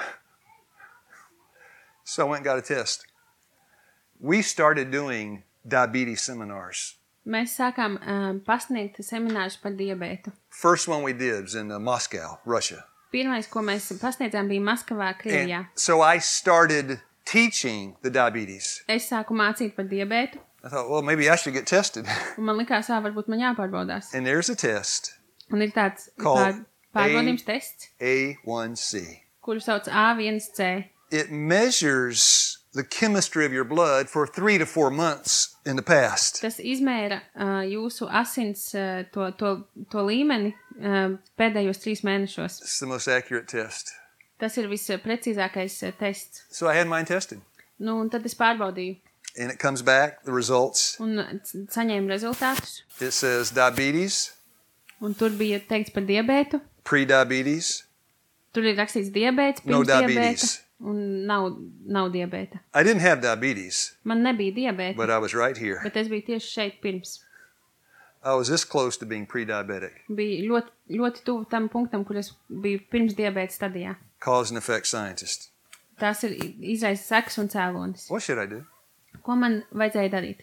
Speaker 1: so I went and got a test. We started doing diabetes seminars.
Speaker 2: Mēs sākām um, pasniegt seminārus par diabētu.
Speaker 1: First one we did was in uh, Moscow, Russia.
Speaker 2: Pirmais, ko mēs pasniedzām, bija Maskavā, Krievijā.
Speaker 1: And so I started teaching the diabetes.
Speaker 2: Es sāku mācīt par diabētu,
Speaker 1: I thought, well, maybe I should get tested.
Speaker 2: un man likās, ā, varbūt man jāpārbaudās.
Speaker 1: And there's a test,
Speaker 2: Un ir tāds
Speaker 1: Called
Speaker 2: pār, pārbaudījums tests,
Speaker 1: A one C.
Speaker 2: kuru sauc A one C.
Speaker 1: It measures the chemistry of your blood for three to four months in the past.
Speaker 2: Tas izmēra uh, jūsu asins uh, to, to, to līmeni uh, pēdējos trīs mēnešos.
Speaker 1: It's the most accurate test.
Speaker 2: Tas ir visprecīzākais uh, tests.
Speaker 1: So I had mine tested.
Speaker 2: Nu, un tad es pārbaudīju
Speaker 1: And it comes back, the results.
Speaker 2: un c- saņēmu rezultātus.
Speaker 1: It says diabetes,
Speaker 2: Un tur bija teikts par diabētu.
Speaker 1: pre-diabetes,
Speaker 2: Tur ir rakstīts diabēts,
Speaker 1: No
Speaker 2: pirms diabēta.
Speaker 1: diabetes.
Speaker 2: Un nav, nav diabēta.
Speaker 1: I didn't have diabetes,
Speaker 2: Man nebija diabēta,
Speaker 1: but I was right here.
Speaker 2: bet es biju tieši šeit pirms.
Speaker 1: I was this close to being pre-diabetic.
Speaker 2: Bija ļoti, ļoti tuvu tam punktam, kur es biju pirms diabēta stadijā.
Speaker 1: Cause and effect scientist.
Speaker 2: Tās ir izraisa sekas un cēlonis.
Speaker 1: What should I do?
Speaker 2: Ko man vajadzēja darīt?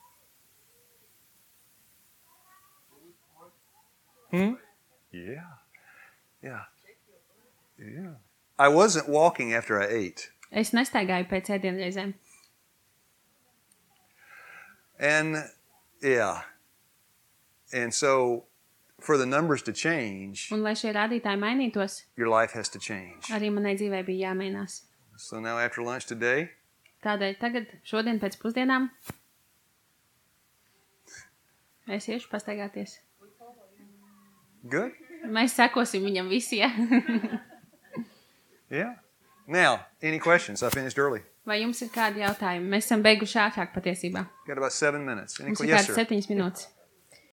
Speaker 1: Hmm? Yeah. Yeah. Yeah. I wasn't walking after I ate.
Speaker 2: Es nestaigāju pēc ēdienreizēm.
Speaker 1: And yeah. And so for the numbers to change,
Speaker 2: Un lai šie rādītāji mainītos,
Speaker 1: your life has to change.
Speaker 2: arī manai dzīvē bija jāmainās.
Speaker 1: So now after lunch today,
Speaker 2: Tādēļ tagad, šodien pēc pusdienām, es iešu pastaigāties.
Speaker 1: good?
Speaker 2: Mēs sekosim viņam visi, ja?
Speaker 1: Yeah. Now, any questions? I finished early.
Speaker 2: Vai jums ir kādi jautājumi? Mēs esam beiguši ātrāk patiesībā.
Speaker 1: Got about seven minutes. Any
Speaker 2: Mums
Speaker 1: que-
Speaker 2: ir
Speaker 1: yes,
Speaker 2: kāds
Speaker 1: sir.
Speaker 2: septiņas minūtes.